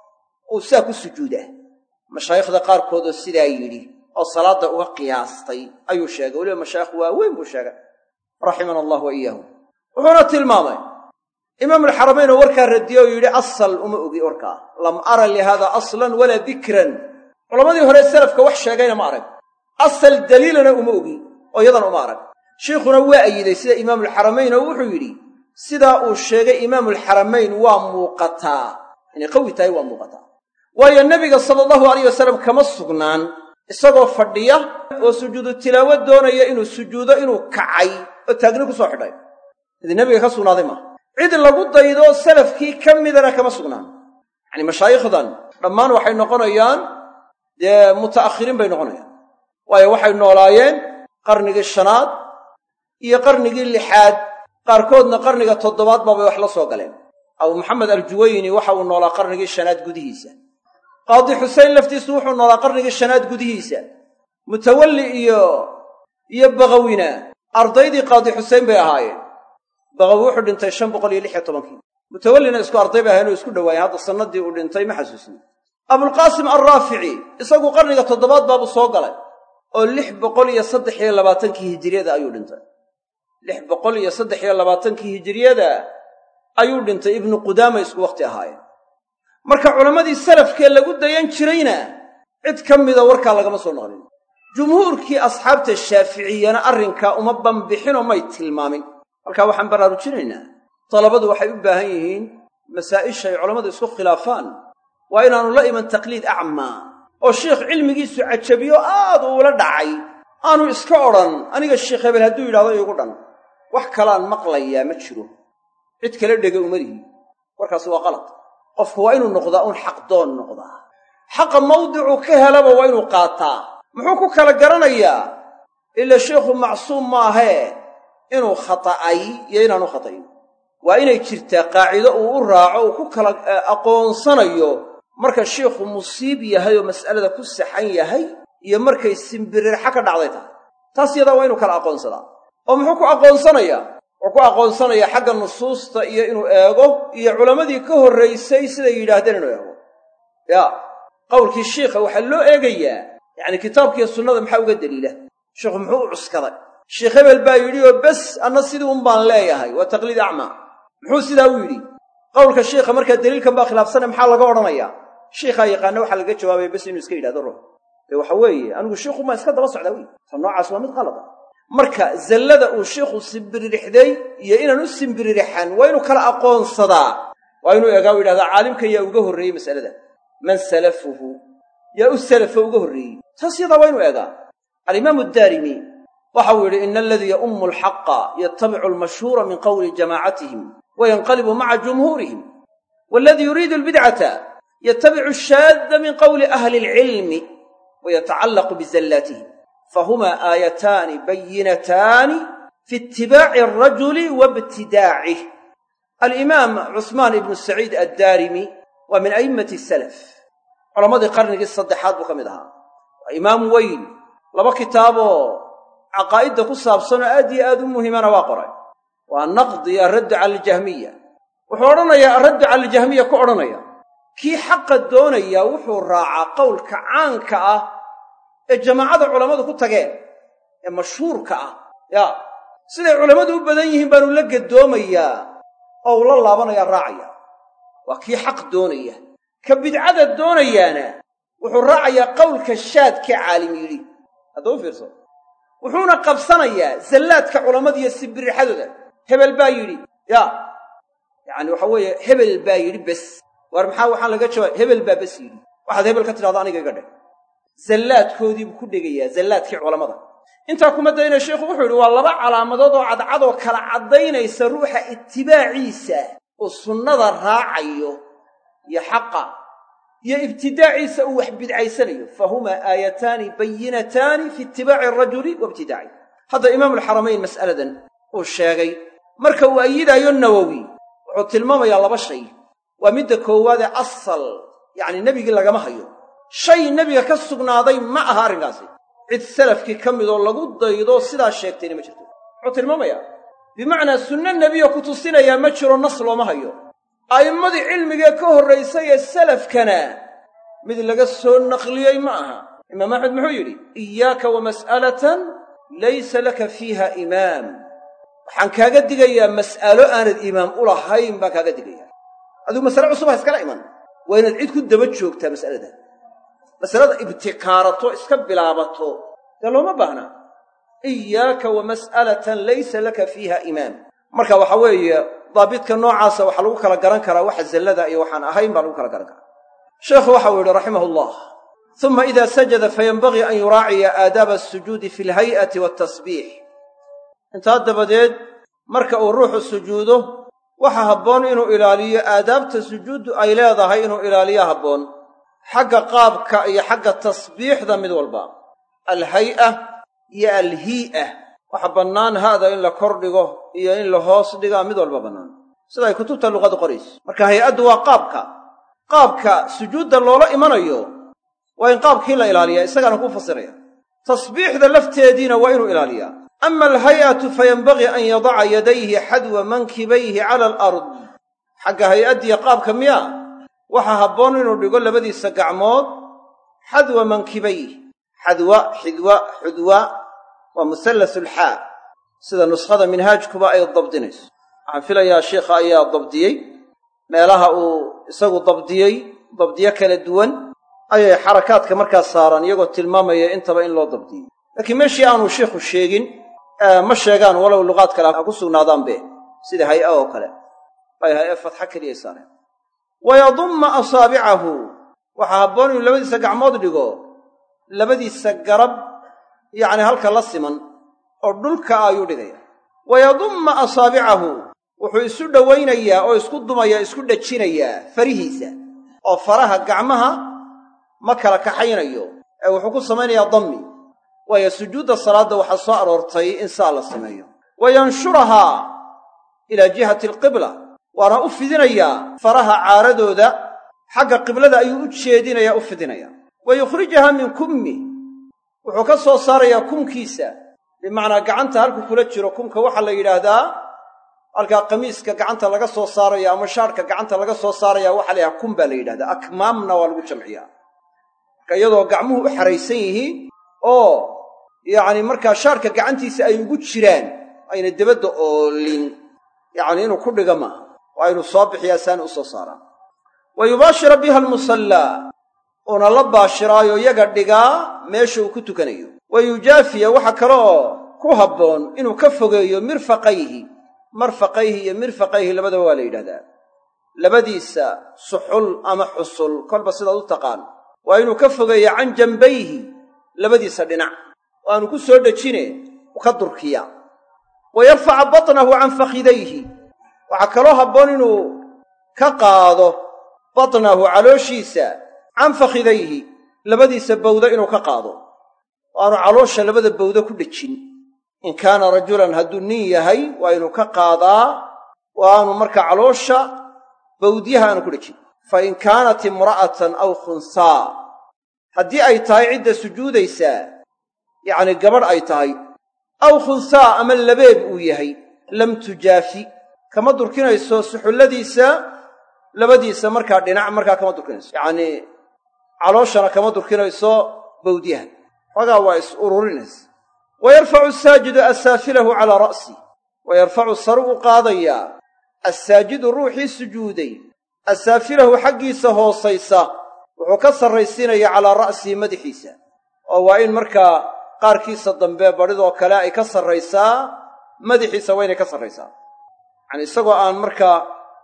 uu saa ku sujuudaa mashaayikhda qaarkoodoo sidaa yidhi oo salaadda uga qiyaastay ayuu sheegay weliba mashaayikh waaweyn buu sheegay raximana allah wa iyaahum wuxuuna tilmaamay imaamulxaramayn oo warkaa radiyey oo yidhi asal uma ogi warkaa lam ara lihaada aslan walaa dikran culammadii hore salafka wax sheegayna ma arag asal daliilana uma ogi oo iyadana uma arag sheikhuna waa ayiday sida imaamulxaramayn oo wuxuu yidhi sidaa uu sheegay imaamulxaramayn waa muuqataa inay qawi tahay waa muuqataa waayo nebiga sala allahu alayh wasalam kama sugnaan isagoo fadhiya oo sujuudu tilaawo doonaya inuu sujuudo inuu kacay oo taagni ku soo xidhay idin nebiga ka sugnaaday maaha cid lagu daydo salafkii ka midana kama sugnaan yacani mashaayikhdan dhammaan waxay noqonayaan dee muta'akhiriin bay noqonayaan waayo waxay noolaayeen qarnigii shanaad iyo qarnigii lixaad qaarkoodna qarniga toddobaad baabay wax la soo galeen abu maxamed aljuwayni waxa uu noolaa qarnigii shanaad gudihiisa qaadi xusein laftiisu wuxuu noolaa qarnigii shanaad gudihiisa mutawalli iyo iyo bagawina ardaydii qaadi xusein bay ahaayeen bagawi wuxuu dhintay shan boqol iyo lix iyo tobankii mutawallina isku arday bay ahayen oo isku dhowaayeen hadda sannadii uu dhintay ma xasuusni abulqaasim alraafici isagu qarniga toddobaad baabuu soo galay oo lix boqol iyo saddex iyo labaatankii hijriyada ayuu dhintay lix boqol iyo saddex iyo labaatankii hijriyada ayuu dhintay ibnu qudaama isku waqti ahaayeen marka culammadii salafkee lagu dayan jirayna cid ka mida warkaa lagama soo noqlin jumhuurkii asxaabta shaaficiyana arrinkaa uma banbixinoo may tilmaamin halkaa waxaan baraarujinaynaa talabadu waxay u baahan yihiin masaa'isha ay culammadu isku khilaafaan waa inaanu la iman taqliid acmaa oo sheikh cilmigiisu cajabiyo aad uula dhacay aanu iska odhan aniga sheikh hebel hadduu yidhahdo iigu dhan wax kalaan maqlayaa ma jiro cid kala dhega umadihi warkaasi waa qalad qofku waa inuu noqdaa uun xaqdoon noqdaa xaqa mawdicuu ka helaba waa inuu qaataa muxuu ku kala garanayaa ila sheikhu macsuum maahee inuu khata'ay iyo inaanu khata'in waa inay jirtaa qaacido uu u raaco uu ku kala aqoonsanayo marka sheikhu musiib yahay oo mas'alada ku saxan yahay iyo markay simbirirxa ka dhacday tahay taas yadaa waa inuu kala aqoonsadaa oo muxuu ku aqoonsanayaa wuxuu ku aqoonsanayaa xagga nusuusta iyo inuu eego iyo culammadii ka horraysay siday yidhaahdeen inuu eego yaa qowlkii shiikha waxaa loo eegayaa yacni kitaabkiiyo sunnada maxaa uga deliila sheikhu muxuu u cuskaday sheikh hebel baa yidhi oo bes anna sidii un baan leeyahay waa taqliid acmaa muxuu sidaa u yidhi qowlka shiikha markaa deliilkan baa khilaafsanay maxaa laga odhanayaa shiikhaa yaqaana waxaa laga jawaabaya bes inuu iska yidhahdo ruux dee waxa weeye anigu shiikhu maa iska daba socdaa wey ta noocaas waa mid qalad ah marka zallada uu shiikhu simbiririxday iyo inaan u simbiririxan waa inuu kala aqoonsadaa waa inuu eegaa u yidhahdaa caalimka yaa uga horreeyey mas'alada man salafuhu yaa u salafa uga horreeyey taas yadaa waa inuu eegaa alimaamu addaarimi waxau yidhi ina aladii ya'ummu alxaqa yattabicu almashhuura min qowli jamaacatihim wayanqalibu maca jumhuurihim waaladii yuriidu albidcata yattabicu ashaadda min qowli ahli alcilmi wayatacallaqu bizallaatihim fahumaa aayataani bayinataani fi itibaaci alrajuli waibtidaacih alimaam cusmaan ibnu saciid addaarimi waa min a'immati salaf culammadii qarnigii saddexaad buu ka mid ahaa waa imaam weyn laba kitaaboo caqaa'idda ku saabsanoo aad iyo aad u muhiimana waa qoray waa naqdi iyo arraddu cala aljahmiya wuxuu odhanayaa arraddu cala aljahmiya ku odhanaya kii xaqa doonaya wuxuu raacaa qowlka caanka ah ee jamaacada culammadu ku tageen ee mashhuurka ah yaa siday culammadu u badan yihiin baanu la gadoomayaa oo ula laabanayaa raacaya waa kii xaq doonaya ka bidcada doonayaana wuxuu raacayaa qowlka shaadkee caalim yidhi hadda u fiirso wuxuuna qabsanayaa zallaadka culammada iyo simbirixadooda hebel baa yidhi yaa yacani waxa weeye hebel baa yidhi bes waar maxaa waxaan laga jawaab hebel baa bes yidhi waxaad hebel ka tidhahdo aniga iga dheh zallaadkoodii buu ku dhegayaa zallaadkii culammada intaa kuma dayna sheikhu wuxuu yidhi waa laba calaamadood oo cadcadoo kala caddaynaysa ruuxa itibaaciisa oo sunnada raacayo iyo xaqa iyo ibtidaaciisa uu wax bidcaysanayo fahumaa aayataani bayinataani fi itibaaci arajuli waibtidaaci hadda imaamulxaramayn mas'aladan uu sheegay marka uu ayidaayo nawowi wuxuu tilmaamayaa laba shay waa midda koowaadee asal yacni nebigii lagama hayo shay nebiga ka sugnaaday ma aha arrinkaasi cid salafkii ka midoo lagu daydo sidaa sheegtayna ma jirto wuxuu tilmaamayaa bimacnaa sunno nebiyo ku tusinayaa ma jiro nas looma hayo a'immadii cilmigee ka horraysay ee salafkana mid laga soo naqliyey ma aha imaam axmed muxuu yidhi iyaaka wa mas'alatan laysa laka fiiha imaam waxaan kaaga digayaa mas'alo aanad imaam u lahayn baan kaaga digayaa adigu masale cusub ha iskala iman waa inaad cid ku daba joogtaa mas'alada masalada ibtikaarato iska bilaabato dee looma baahna iyaaka wa mas'alatan laysa laka fiiha imaam marka waxa weeye daabidka noocaasa waxaa lagu kala garan karaa waxa zallada iyo waxaan ahayn baa lagu kala garan karaa sheekhu waxau yidhi raximahu llah uma ida sajada fayanbagii an yuraaciya aadaaba asujuudi fi alhay'ati waaltasbiix intaa dabadeed marka uu ruuxu sujuudo waxa habboon inuu ilaaliyo aadaabta sujuuddu ay leedahay inuu ilaaliyo habboon xagga qaabka iyo xagga tasbiixda mid walba alhay'a iyo alhii'a waxa bannaan ha'da in la kor dhigo iyo in la hoos dhigaa mid walba bannaan sida ay kutubta luqadu qorayso marka hay-addu waa qaabka qaabka sujuudda loola imanayo waa in qaabkii la ilaaliyaa isagaana kuu fasiraya tasbiixda lafteediina waa inuu ilaaliyaa ama alhay'atu fayanbagii an yadaca yadayhi xadwa mankibayhi cala alard xagga hay-addiya qaabka miya waxaa habboon inuu dhigo labadiisa gacmood xadwa mankibayh xadwa xidwa xudwa waa musallasu lxaa sida nuskhada minhaajkuba ay dabdinayso waxaan filayaa sheikha ayaa dabdiyey meelaha uu isagu dabdiyey dabdiyo kala duwan ayay xarakaadka markaas saaraan iyagoo tilmaamaya intaba in loo dabdiyey laakiin meeshii aanu sheikhu sheegin ma sheegaan walow luqaad kale ha ku sugnaadaanbe sida hay-a oo kale ay hay-a fatxa keliyay saareen wayadumma asaabicahu waxaa habboon inuu labadiisa gacmood dhigo labadiisa garab yacni halka la siman oo dhulka ayuu dhigaya wayadumma asaabicahu wuxuu isu dhowaynayaa oo isku dumaya isku dhajinayaa farihiisa oo faraha gacmaha ma kala kaxaynayo ee wuxuu ku samaynayaa dammi waayo sujuudda salaadda waxaa soo aroortay in saa la sameeyo wayanshurahaa ilaa jihati alqibla waana u fidinayaa faraha caaradooda xagga qiblada ayuu u jeedinayaa u fidinayaa wa yukhrijahaa min kummi wuxuu ka soo saarayaa kumkiisa bimacnaa gacanta halku kula jiro kumka waxaa la yidhaahdaa halkaa qamiiska gacanta laga soo saaraya ama shaarhka gacanta laga soo saaraya waxaa la yidhaha kum baa la yidhahdaa akmaamna waa lagu jamciyaa marka iyadoo gacmuhu u xaraysan yihiin oo yacni markaa shaarka gacantiisa ay ugu jiraan ayna debadda oolin yacni inuu ku dhiga maaha waa inuu soo bixiyaa saani u soo saaraan wa yubaashira biha almusallaa uuna la baashiraayo yaga dhigaa meesha uu ku tukanayo wa yujaafiya waxa kale oo ku habboon inuu ka fogeeyo mirfaqayhi marfaqayhi iyo mirfaqayhi labadaba waa la yidhahdaa labadiisa suxul ama xusul kolba sidaad u taqaan waa inuu ka fogeeyo can jambayhi labadiisa dhinac oo aanu ku soo dhejine u ka durkiya wa yarfaca batnahu can fakhidayhi waxaa kaloo habboon inuu ka qaado batnahu calooshiisa can fakhidayhi labadiisa bawdo inuu ka qaado oo aanu caloosha labada bawdo ku dhejin in kaana rajulan hadduu nin yahay waa inuu ka qaadaa oo aanu markaa caloosha bawdyaha aanu ku dhejin fa in kaanat imra'atan aw khunsaa haddii ay tahay cidda sujuudaysaa yacni gabadh ay tahay aw khunsaa ama labeeb uu yahay lam tujaafi kama durkinayso suxulladiisa labadiisa markaa dhinac markaa kama durkinayso yacnii calooshana kama durkinayso bawdyaha xoogaa waa is ururinaysa wa yarfacu asaajidu asaafilahu calaa ra'si wa yarfacu saru u qaadayaa assaajidu ruuxii sujuuday asaafilahu xaggiisa hoosaysa wuxuu ka sarraysiinayaa calaa ra'sihi madaxiisa oo waa in markaa qaarkiisa dambe badhidoo kale ay ka sarraysaa madaxiisa waa inay ka sarraysaa yacani isagoo aan markaa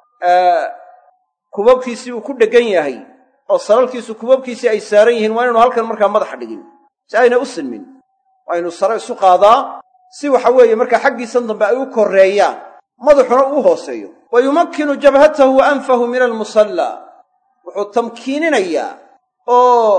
kubabkiisii uu ku dheggan yahay oo salalkiisu kubabkiisii ay saaran yihiin waa inaynu halkan markaa madaxa dhigin si ayna u sinmin waa ynu sare isu qaadaa si waxa weeye markaa xaggiisan dambe ay u korreeyaan madaxuna uu hooseeyo wa yumakkinu jabhatahu wa anfahu min almusallaa wuxuu tamkiininayaa oo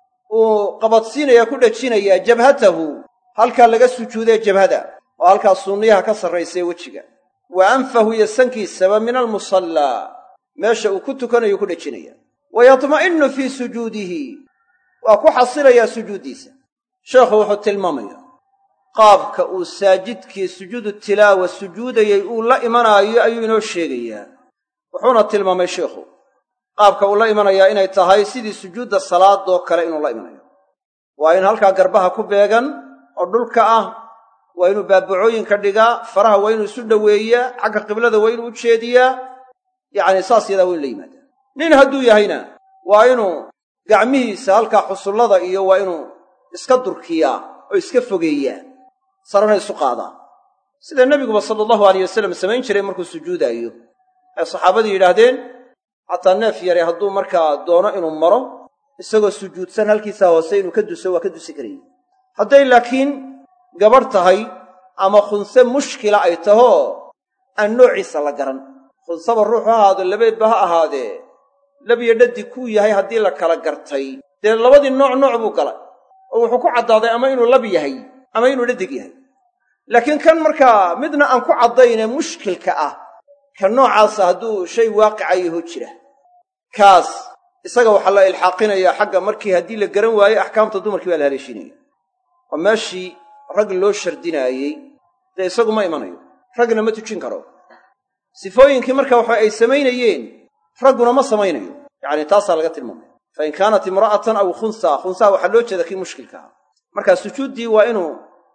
uu qabadsiinayaa ku dhejinayaa jabhatahu halkaa laga sujuudee jabhada oo halkaa sunniyaha ka sarraysee wejiga wa anfahu iyo sankiisaba min almusallaa meesha uu ku tukanayo ku dhejinaya wa yatma'innu fii sujuudihi waa ku xasilayaa sujuuddiisa sheekhu wuxuu tilmaamayaa qaabka uu saajidkii sujuudu tilaawa sujuudayay uu la imanaayo ayuu inoo sheegayaa wuxuuna tilmaamay sheikhu qaabka uu la imanayaa inay tahay sidii sujuudda salaadoo kale inuu la imanayo waa in halkaa garbaha ku beegan oo dhulka ah waa inuu baabacooyinka dhigaa faraha waa inuu isu dhoweeyaa xagga qiblada waa inuu u jeediyaa yacni saas yadaa waa inu la yimaadaa nin hadduu yahayna waa inuu gacmihiisa halkaa xusullada iyo waa inuu iska durkiyaa oo iska fogeeyaa sarana isu qaadaa sida nebiguba sala allahu alayh wasalam samayn jiray markuu sujuudaayo ay saxaabadii yidhaahdeen xataa neef yare hadduu markaa doono inuu maro isagoo sujuudsan halkiisaa hoose inuu ka duso waa ka dusi karayay hadday laakiin gabadh tahay ama khunse mushkila ay tahoo aan noociisa la garan khunsaba ruux ha ahaado labeedba ha ahaadee labiyo dhaddi kuu yahay haddii la kala gartay dee labadii nooc nooc buu galay oo wuxuu ku caddaaday ama inuu lab yahay ama inuu dhadig yahay laakiin kan markaa midna aan ku caddaynee mushkilka ah ka noocaasa hadduu shay waaqicayahoo jira kaas isaga waxaa la ilxaaqinayaa xagga markii haddii la garan waayo axkaamta dumarkii baa la haleeshinaya oo meeshii rag loo shardinaayey dee isagu ma imanayo ragna ma tujin karo sifooyinkii marka waxa ay samaynayeen ragguna ma samaynayo yacni taasaa laga tilmaamaya fa in kaanat imra'atan aw khunsaa khunsaa waxaa loo jeeda kii mushkilka ah markaa sujuuddii waa inuu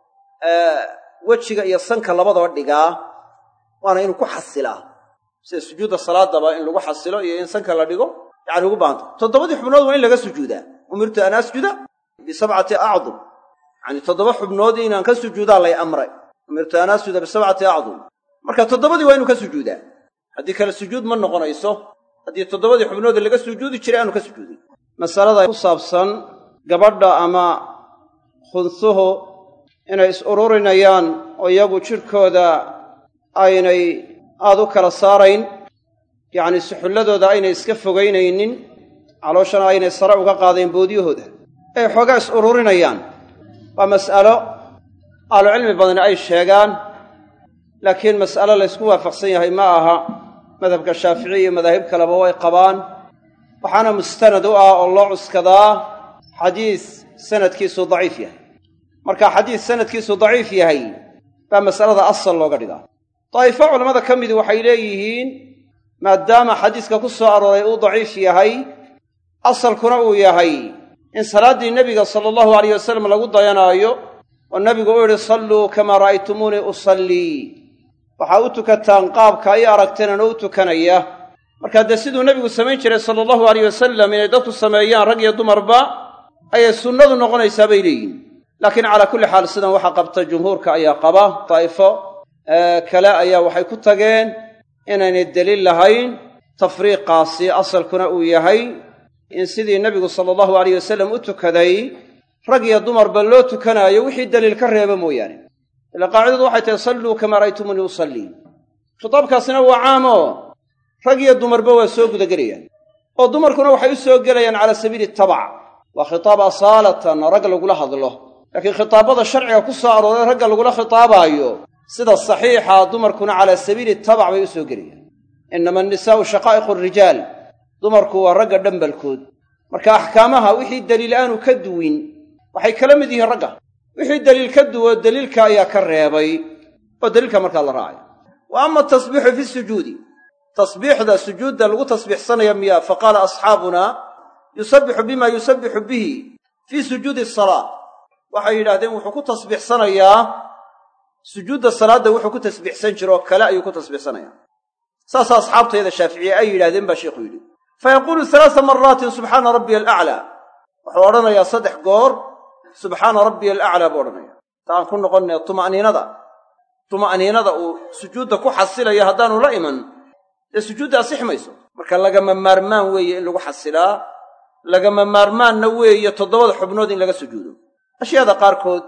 wejiga iyo sanka labadaba dhigaa waana inuu ku xasilaa sida sujuudda salaadaba in lagu xasilo iyo in sanka la dhigo yacni ugu baahanta toddobadii xubnood waa in laga sujuudaa umirtu an asjuda bisabcati acdum yacni toddoba xubnood inaan ka sujuudaa lay amray umirtu an asjuda bisabcati acdum marka toddobadii waa inuu ka sujuudaa haddii kale sujuud ma noqonayso haddii toddobadii xubnood laga sujuudi jiray aanu ka sujuudin masalada ku saabsan gabadha ama khunsuhu inay is ururinayaan oo iyagu jidhkooda aynay aad u kala saarayn yacni suxulladooda aynay iska fogaynaynin calooshana aynay sare uga qaadayn boodyahooda ay xoogaa is ururinayaan waa mas'alo ahlucilmi badani ay sheegaan laakiin mas'alo laysku waafaqsan yahay ma aha madhabka shaafici iyo madaahib kaleba way qabaan waxaana mustanad u ah oo loo cuskadaa xadiis sanadkiisu daciif yahay marka xadiis sanadkiisu daciif yahay baa mas'alada asal looga dhigaa daa'ifo culammada ka midi waxay leeyihiin maadaama xadiiska ku soo arooray uu daciif yahay asalkuna uu yahay in salaaddii nebiga sala allahu alayh wasalam lagu dayanaayo oo nebigu u yidhi salluu kamaa ra'aytumuunii usallii waxaa u tukataan qaabka ay aragteen anoo u tukanaya markaa dee siduu nebigu samayn jiray sala allahu alayh wasalam inay dadku sameeyaan rag iyo dumarba ayay sunnadu noqonaysaa bay leeyihin laakiin calaa kulli xaal sidan waxaa qabta jumhuurka ayaa qaba daa'ifo kale ayaa waxay ku tageen inaynay deliil lahayn tafriiqaasi asalkuna uu yahay in sidii nebigu sala allahu alayh wasalam u tukaday rag iyo dumarba loo tukanaayo wixii deliil ka reeba mooyaane ilaa qaacidadu waxay tahay salluu kamaa ra'aytumuunii usallii khitaabkaasina waa caamoo rag iyo dumarba waa soo gudagelayaan oo dumarkuna waxay u soo gelayaan cala sabiili tabac waa khitaab asaalatan rag lagula hadlo laakiin khitaabada sharciga ku soo arooray ragga lagula khitaabaayo sida saxiixa dumarkuna calaa sabiili tabac bay u soo gelayaan innama annisaa'u shaqaa'iqu rijaal dumarku waa ragga dhambalkood marka axkaamaha wixii deliil aanu ka duwin waxay kala mid yihiin ragga wixii deliil ka duwo deliilka ayaa ka reebay oo deliilka markaa la raacay wa ama atasbiixu fi sujuudi tasbiixda sujuudda lagu tasbiixsanaya miyaa fa qaala asxaabunaa yusabbixu bima yusabbixu bihi fii sujuudi asalaa waxay yidhahdeen wuxuu ku tasbiixsanayaa sujuudda salaadda wuxuu ku tasbiixsan jiro oo kale ayuu ku tasbiixsanayaa saasaa asxaabtayda shaaficiye ay yidhahdeen baa sheikhu yidhi fa yaquulu halaasa maraatin subxaana rabbiya alaclaa wuxuu odhanayaa saddex goor subxaana rabbiya alaclaa buu odhanaya ta aan ku noqonnay tuma'niinada tuma'niinada uu sujuudda ku xasilayo haddaanu la iman dee sujuudda asix mayso marka lagama maarmaan weeye in lagu xasilaa lagama maarmaanna weeye toddobada xubnood in laga sujuudo ashyaada qaarkood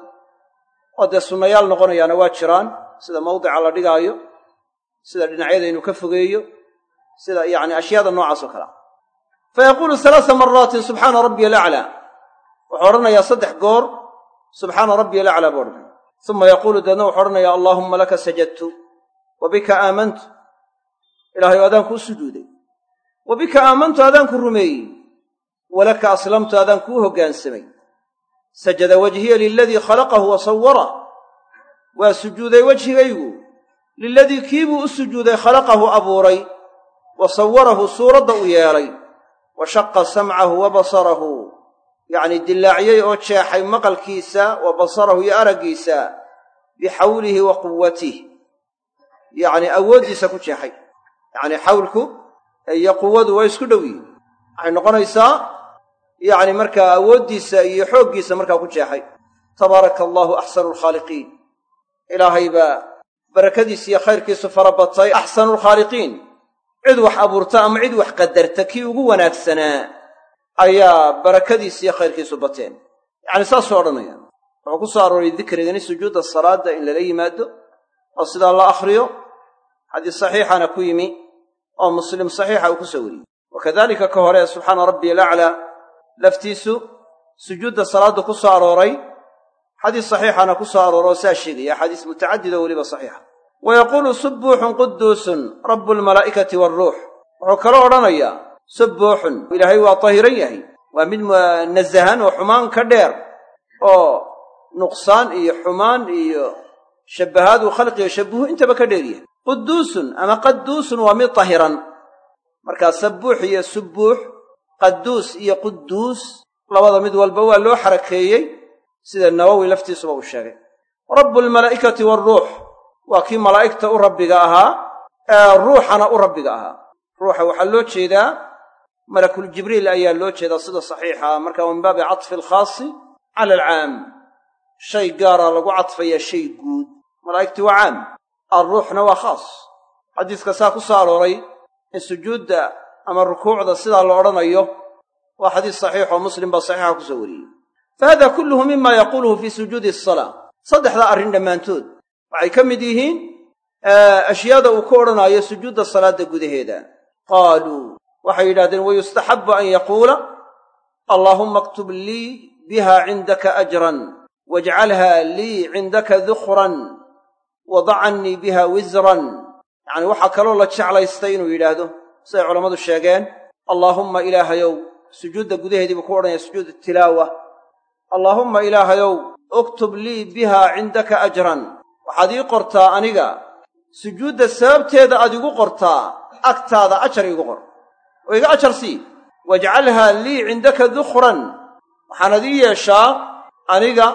oo dee sunnayaal noqonayaana waa jiraan sida mawdica la dhigaayo sida dhinacyada inuu ka fogeeyo sida yacni ashyaada noocaas oo kale ah fa yaquulu halaasa maraatin subxaana rabbiya alaclaa wuxuu odhanayaa saddex goor subxaana rabbiya alaclaa buu odhanaya uma yaquulu deedna wuxuu odhanayaa allaahumma laka sajadtu wa bika aamantu ilaahay o adaan kuu sujuuday wa bika aamantu adaan ku rumeeyey walaka aslamtu adaan kuu hoggaansamay sajada wajhiya liladii khalaqahu wa sawara waa sujuuday wejhigaygu liladii kiibuu u sujuuday khalaqahu abuuray wa sawarahu suuradda u yeelay wa shaqa samcahu wa basarahu yacnii dillaaciyey oo jeexay maqalkiisa wa basarahu iyo araggiisa bixawlihi wa quwatih yacnii awooddiisa ku jeexay yacnii xawlku iyo quwadu waa isku dhow yihin waxay noqonaysaa yacni markaa awooddiisa iyo xooggiisa markaa ku jeexay tabaaraka allaahu axsanu alkhaaliqiin ilaahay baa barakadiisa iyo khayrkiisu fara batay axsanu alkhaaliqiin cid wax abuurta ama cid wax qadarta kii ugu wanaagsanaa ayaa barakadiisa iyo khayrkiisu bateen yacni saasuu odhanaya wuxuu ku soo arooray dikrigani sujuudda salaadda in lala yimaado oo sidaa la akhriyo xadiis saxiixana ku yimi oo muslim saxiixa uu ku soo wariyey wakadalika ka hore subxaana rabbiya alaclaa laftiisu sujuudda salaaddu ku soo arooray xadiis saxiixana ku soo arooro oo saa sheegaya xadiis mutacadid oo weliba saxiixa wa yaquulu subbuuxun quduusun rabbu almalaa'ikati waaruux wuxuu kaloo odhanayaa subbuuxun ilaahay waa tahiran yahay waa mid nasahan oo xumaan ka dheer oo nuqsaan iyo xumaan iyo shabbahaad uu khalqiga shabbuhu intaba ka dheer yahay quduusun ama qaduusun waa mid tahiran markaa sabbuux iyo subbuux qaduus iyo quduus labada mid walba waa loo xarakeeyey sida nawawi laftiisuba uu sheegay rabbulmalaa'ikati waaruux waa kii malaa'igta u rabbiga ahaa ee ruuxana u rabbiga ahaa ruuxa waxaa loo jeedaa malakul jibriil ayaa loo jeedaa sida saxiixa ah marka waa min baabi catfi alkhaasi cala alcaam shay gaara lagu cadfaya shay guud malaa'igtii waa caam alruuxna waa khaas xadiiska saa ku soo arooray in sujuudda ama rukuucda sidaa la odhanayo waa xadiis saxiix oo muslim baa saxiixa ku soo wariyey fa hada kulluhu mima yaquuluhu fii sujuudi asalaa saddexdaa arrin dhammaantood waxay ka mid yihiin ashyaada uu ku odhanaayo sujuudda salaadda gudaheeda qaaluu waxay yidhahdeen wayustaxabbu an yaquula allaahumma aktub lii biha cindaka ajran wajcalha lii cindaka dukhran wadac cannii biha wisran yacni waxaa kaloo la jeclaystay inuu yidhaahdo siday culammadu sheegeen allaahumma ilaahayow sujuudda gudaheedii buu ku odhanaya sujuud tilaawa allaahumma ilaahayow uktub lii biha cindaka ajran waxaad ii qortaa aniga sujuudda sababteeda aad igu qortaa agtaada ajar iigu qor oo iga ajar sii wajcalhaa lii cindaka dukhran waxaanad ii yeeshaa aniga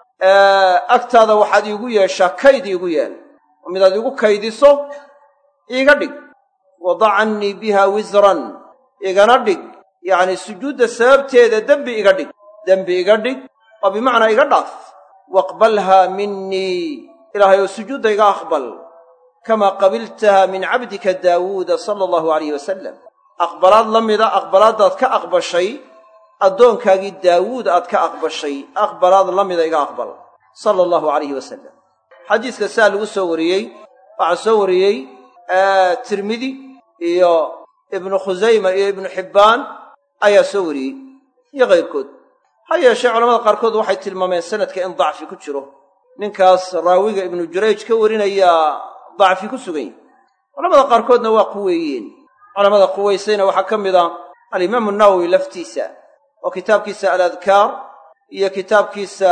agtaada waxaad iigu yeeshaa kayd iigu yeel oo midaad igu kaydiso iiga dhig wadac cannii biha wisran igana dhig yacni sujuudda sababteeda dembi iga dhig dembi iga dhig oo bimacnaa iga dhaaf waqbalhaa minnii ilaahay oo sujuudda iga aqbal kamaa qabiltaha min cabdika daawuuda sala allahu alayh wasalam aqbalaad la mida aqbalaaddaad ka aqbashay addoonkaagii daawuud aad ka aqbashay aqbalaad la mida iga aqbal sala allahu calayhi wasalam xadiiska saa lagu soo wariyey waxaa soo wariyey tirmidi iyo ibnu khusayma iyo ibnu xibbaan ayaa soo wariyey iyo kayrkood ha yeeshee culamada qaarkood waxay tilmaameen sanadka in dacfi ku jiro ninkaas raawiga ibnu jurayj ka warinayaa dacfi ku sugan yahy culamada qaarkoodna waa quweeyeen culamada quwaysayna waxaa ka mid a alimaamu nawowi laftiisa oo kitaabkiisa aladkaar iyo kitaabkiisa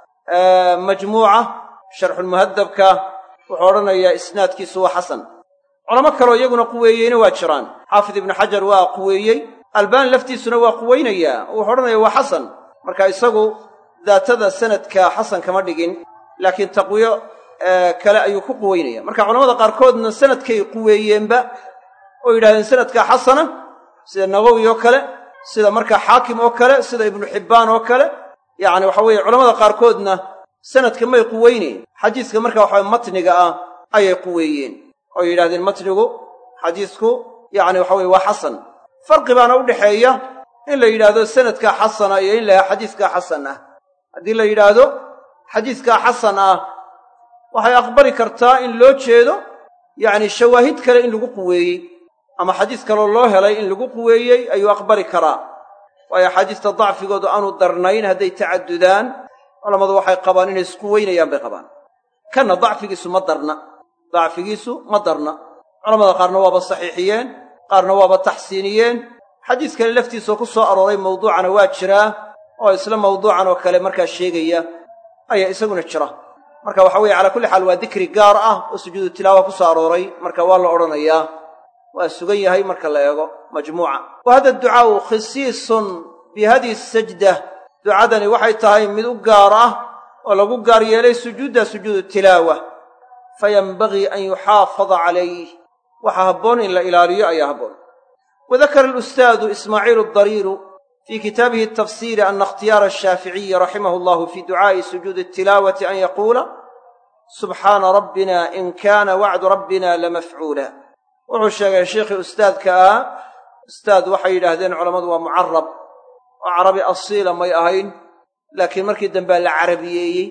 majmuuca sharxulmuhadabka wuxuu odhanayaa isnaadkiisu waa xasan culamo kaloo iyaguna quweeyeyna waa jiraan xaafid ibnu xajar waa quweeyey albaani laftiisuna waa quweynayaa oo wuxuu odhanaya waa xasan marka isagu daatada sanadka xasan kama dhigin laakiin taqwiyo kale ayuu ku quweynaya marka culamada qaarkoodna sanadkay quweeyeenba oo yidhahdeen sanadka xasana sida nawowi oo kale sida markaa xaakim oo kale sida ibnu xibbaan oo kale yacni waxa weeye culamada qaarkoodna sanadka may quweynayn xadiiska marka waxa matniga ah ayay quweeyeen oo yidhahdeen matnigu xadiisku yacni waxa weye waa xasan farqi baana u dhexeeya in la yidhaahdo sanadkaa xasana iyo in la yidhahdo xadiiskaa xasan ah haddii la yidhaahdo xadiiskaa xasan ah waxay aqbali kartaa in loo jeedo yacni shawaahid kale in lagu quweeyey ama xadiis kaloo loo helay in lagu quweeyey ayuu aqbali karaa waayo axaadiista dacfigoodu aanu darnayn hadday tacadudaan culammadu waxay qabaan inay isquweynayaan bay qabaan kanna dacfigiisu ma darna dacfigiisu ma darna culamada qaarna waaba saxiixiyeen qaarna waaba taxsiiniyeen xadiis kale laftiisoo ku soo arooray mawduucana waa jiraa oo isla mawduucan oo kale markaa sheegaya ayaa isaguna jira marka waxa weeye calaa kulli xaal waa dikri gaar ah oo sujuudu tilaawa ku soo arooray marka waa la odhanayaa waa sugan yahay marka la eego majmuuca wa hada ducaa'u khisiisun bi hadihi sajda ducadani waxay tahay mid u gaar ah oo lagu gaar yeelay sujuudda sujuudu tilaawa fayanbagii an yuxaafada calayh waxaa habboon in la ilaaliyo ayaa habboon wadakara alustaadu ismaaciilu adariiru fii kitaabihi atafsiiri ana ikhtiyaara ashaaficiyi raximahu allahu fii ducaa'i sujuudi tilaawati an yaquula subxaana rabbina in kaana wacdu rabbina lamafcuula wuxuu sheegay sheikhii ustaadka ah ustaad waxay yidhaahdeen culammadu waa mucarab oo carabi asiila may ahayn laakiin markii dambea la carabiyeeyey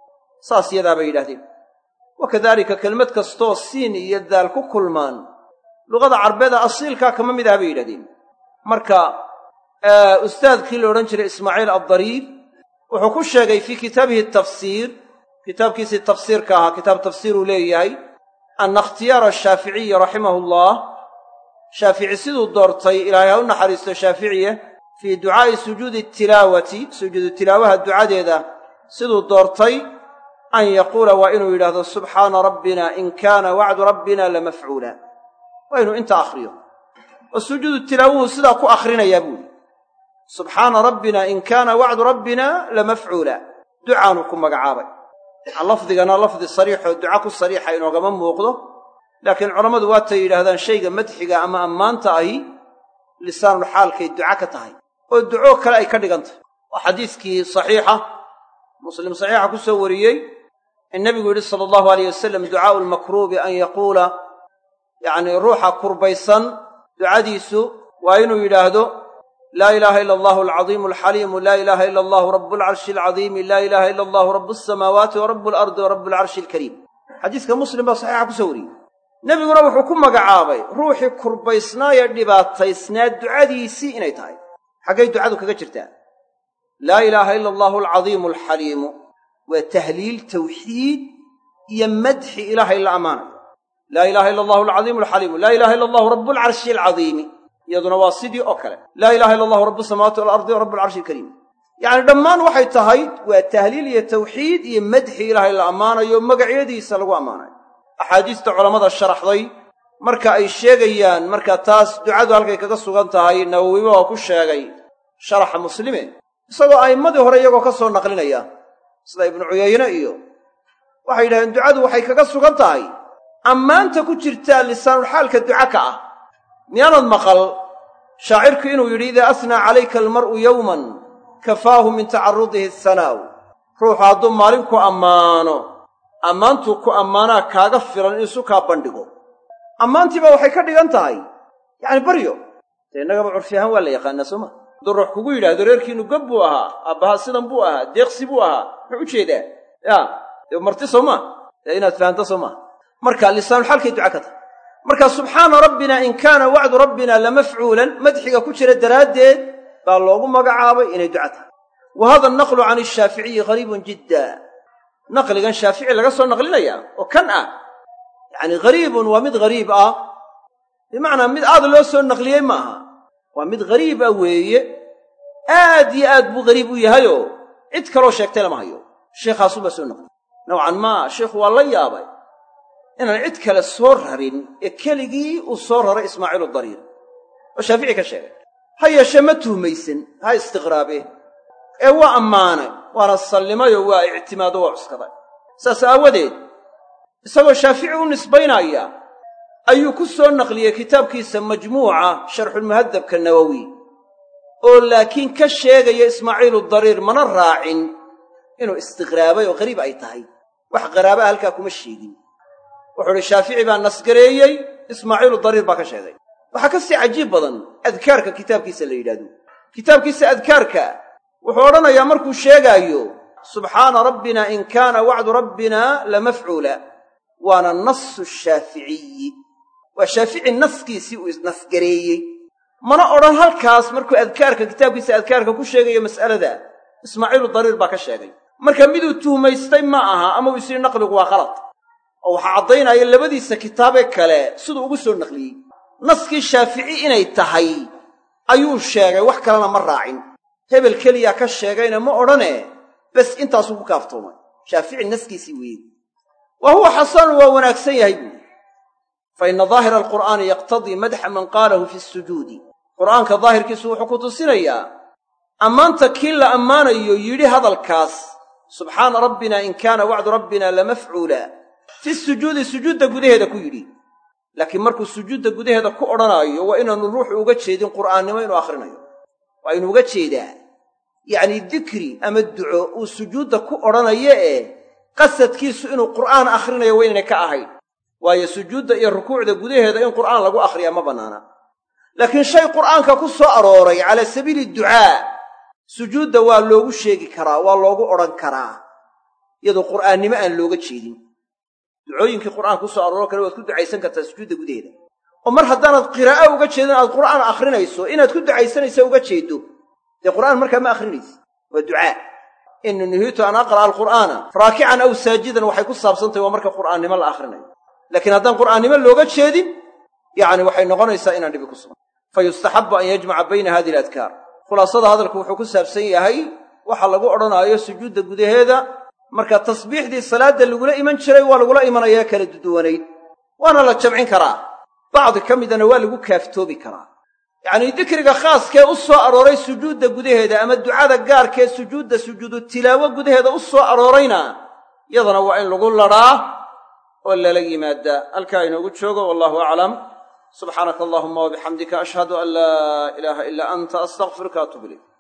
saas yadaa bay yidhahdeen wakadaalika kelmad kastoo siin iyo daal ku kulmaan luqada carbeeda asiilkaa kama mid aha bay yidhahdeen marka ustaadkii la odhan jiray ismaaciil addariir wuxuu ku sheegay fii kitaabihi tafsiir kitaabkiisii tafsiirka ahaa kitaab tafsiiruu leeyahay anna ikhtiyaara ashaaficiyi raximahu allah shaafici siduu doortay ilaahay ha u naxariisto shaaficiye fii ducaa'i sujuudi tilaawati sujuudu tilaawaha ducadeeda siduu doortay an yaquula waa inuu yidhaahdo subxaana rabbina in kaana wacdu rabbina lamafcuula waa inuu inta akhriyo oo sujuudu tilaawuhu sidaa ku akhrinayaa buuli subxaana rabbina in kaana wacdu rabbina lamafcuula ducaanu ku magacaabay lafdigana lafdi sariixoo duca ku sariixa inoogama muuqdo laakiin culammadu waatay yidhaahdaan shayga madxiga ama ammaanta ahi lisaanul xaalkay duca ka tahay oo duco kale ay ka dhigan tahay waa xadiiskii saxiixa muslim saxiixa ku soo wariyey in nebigu yidhi sala allahu alayh wasalam ducaa'u lmakruubi an yaquula yacnii ruuxa kurbaysan ducadiisu waa inuu yidhaahdo laa ilaaha ila allahu alcadiimu alxaliimu laa ilaaha ila allahu rabu alcarshi alcadiimi laa ilaaha ila allahu rabu alsamaawaati wa rabu alardi wa rabu alcarshi alkariim xadiiska muslim baa saxiixa ku soo wariyey nebiguna wuxuu ku magacaabay ruuxii kurbaysnaayee dhibaataysnaa ducadiisii inay tahay xaggay ducadu kaga jirtaa laa ilaaha ila allahu alcadiimu alxaliimu waa tahliil tawxiid iyo madxi ilaahay la ammaanayo laa ilaaha ila allahu alcadiimu alxaliimu laa ilaha ila allahu rabu alcarshi alcadiimi iyaduna waa sidii oo kale laa ilaha illa allahu rabu samaawaati walardi wa rabu alcarshi alkariim yacni dhammaan waxay tahay waa tahliil iyo tawxiid iyo madxi ilaahay la ammaanayo magacyadiisa lagu ammaanayo axaadiista culammada sharaxday marka ay sheegayaan marka taas ducadu halkay kaga sugan tahay nawowiba waa ku sheegay sharaxa muslime isagoo a'immadii hore iyagoo ka soo naqlinaya sida ibnu cuyayne iyo waxay yidhahdeen ducadu waxay kaga sugan tahay ammaanta ku jirtaa lisaanulxaalka duca ka ah miyaanad maqal shaacirku inuu yidhi idaa asnaa calayka almar'u yowman kafaahu min tacarrudihi asanaaw ruuxu hadduu maalin ku ammaano ammaantuu ku ammaanaa kaaga filan in isu kaa bandhigo ammaantiiba waxay ka dhigan tahay yacni baryo dee innagaba curfi ahaan waa la yaqaanaa sooma hadduu ruux kugu yidhaahdo reerkiinnu gob buu ahaa aabbahaa sidan buu ahaa deeqsi buu ahaa muxuu u jeedaa yaa dee marti soo maa dee inaad fahanto soo maa marka lisaanulxaalkay duca ka tahay marka subxaana rabbina in kaana wacdu rabbina lamafcuulan madxiga ku jira daraaddeed baa loogu magacaabay inay duca tahay wa hada annaqlu can ashaaficiyi gariibun jidda naqligan shaafici laga soo naqlinayaa oo kan ah yacni gariibun waa mid gariib ah bimacnaa mid aad loo soo naqliyey ma aha waa mid gariib ah weeye aad iyo aad buu gariib u yahayoo cid kaloo sheegtay lama hayo sheekhaasuunbaa soo naqliyey nowcan maa sheikhu waa la yaabay inaan cid kale soo rarin ee keligii uu soo raray ismaaciilu dariir oo shaafici ka sheegay ha yeeshee ma tuhmaysan ha istiqraabee ee waa ammaanay waana sallimayoo waa ictimaado waa cuskaday saas aawadeed isagoo shaafici u nisbaynaya ayuu ku soo naqliyey kitaabkiisa majmuuca sharxulmuhadabka nawowi oo laakiin ka sheegaya ismaaciilu dariir mana raacin inuu istiqraabay oo qariib ay tahay wax qaraabaa halkaa kuma sheegin wuxuu uhi shaafici baa nasgareeyey ismaaciilu dariir baa ka sheegay waxaa ka sii cajiib badan adkaarka kitaabkiisa la yidhaahdo kitaabkiisa adkaarka wuxuu odhanayaa markuu sheegaayo subxaana rabbina in kaana wacdu rabbina lamafcuula waana nasu shaaficiyi waa shaafici naskiisii uu isnasgareeyey mana odhan halkaas markuu adkaarka kitaabkiisa adkaarka ku sheegayo mas'alada ismaaciilu dariir baa ka sheegay marka miduu tuhmaystay ma aha ama uu isii naqligu waa khalad oo waxaa caddaynaya labadiisa kitaabee kale siduu ugu soo naqliyey naskii shaafici inay tahay ayuu sheegay wax kalena ma raacin hebel keliyaa ka sheegayna ma odhane bes intaasuu ku kaaftoomay shaafici naskiisii weeye wa huwa xasanun waa wanaagsan yahay buuri fa inna daahira alqur'aani yaqtadii madxa man qaalahu fi sujuudi qur'aanka daahirkiisu wuxuu ku tusinayaa ammaanta kii la ammaanayo yidhi hadalkaas subxaana rabbina in kaana wacdu rabbina lamafcuula fi sujuudi sujuudda gudaheeda ku yidhi laakiin markuu sujuudda gudaheeda ku odhanaayo waa inaanu ruuxu uga jeedin qur'aannimo inuu akhrinayo waa inuu uga jeedaa yacnii dikri ama duco uu sujuudda ku odhanayo ee qasadkiisu inuu qur'aan akhrinayo waa inaynay ka ahayn waayo sujuudda iyo rukuucda gudaheeda in qur'aan lagu akhriyaa ma bannaana laakiin shay qur'aanka ku soo arooray calaa sabiili ducaa sujuudda waa loogu sheegi karaa waa loogu odhan karaa iyadoo qur'aannimo aan looga jeedin ducooyinkii qur'aan ku soo arooro kale waad ku ducaysan kartaa sujuudda gudaheeda oo mar haddaanaad qiraa'o uga jeedin aad qur'aan akhrinayso inaad ku ducaysanaysa uga jeeddo dee qur'aan markaa ma akhrinaysa waa ducaa inni nuhiitu an aqra'a alqur'aana raakican aw saajidan waxay ku saabsantahay waa marka qur'aannimo la akhrinayo laakiin haddaan qur'aannimo looga jeedin yacni waxay noqonaysaa inaan dhibi ku sugan fa yustaxabbu an yajmaca bayna hadihi aladkaar khulaasada hadalku wuxuu ku saabsan yahay waxa lagu odhanaayo sujuudda gudaheeda marka tasbiixdii salaadda lagula iman jiray waa lagula imanayaa kala duduwanayd waana la jamcin karaa bacdi ka midana waa lagu kaaftoobi karaa yacnii dikriga khaaskee u soo arooray sujuudda gudaheeda ama ducada gaarkee sujuudda sujuudu tilaawo gudaheeda u soo aroorayna yadana waa in lagu ladhaa oo lala yimaadaa. halkaa inoogu joogo wallahu aclam. subxaanaka allahuma wabixamdika ashhadu an laa ilaaha ilaa anta astaqfiruka atuub ilayk.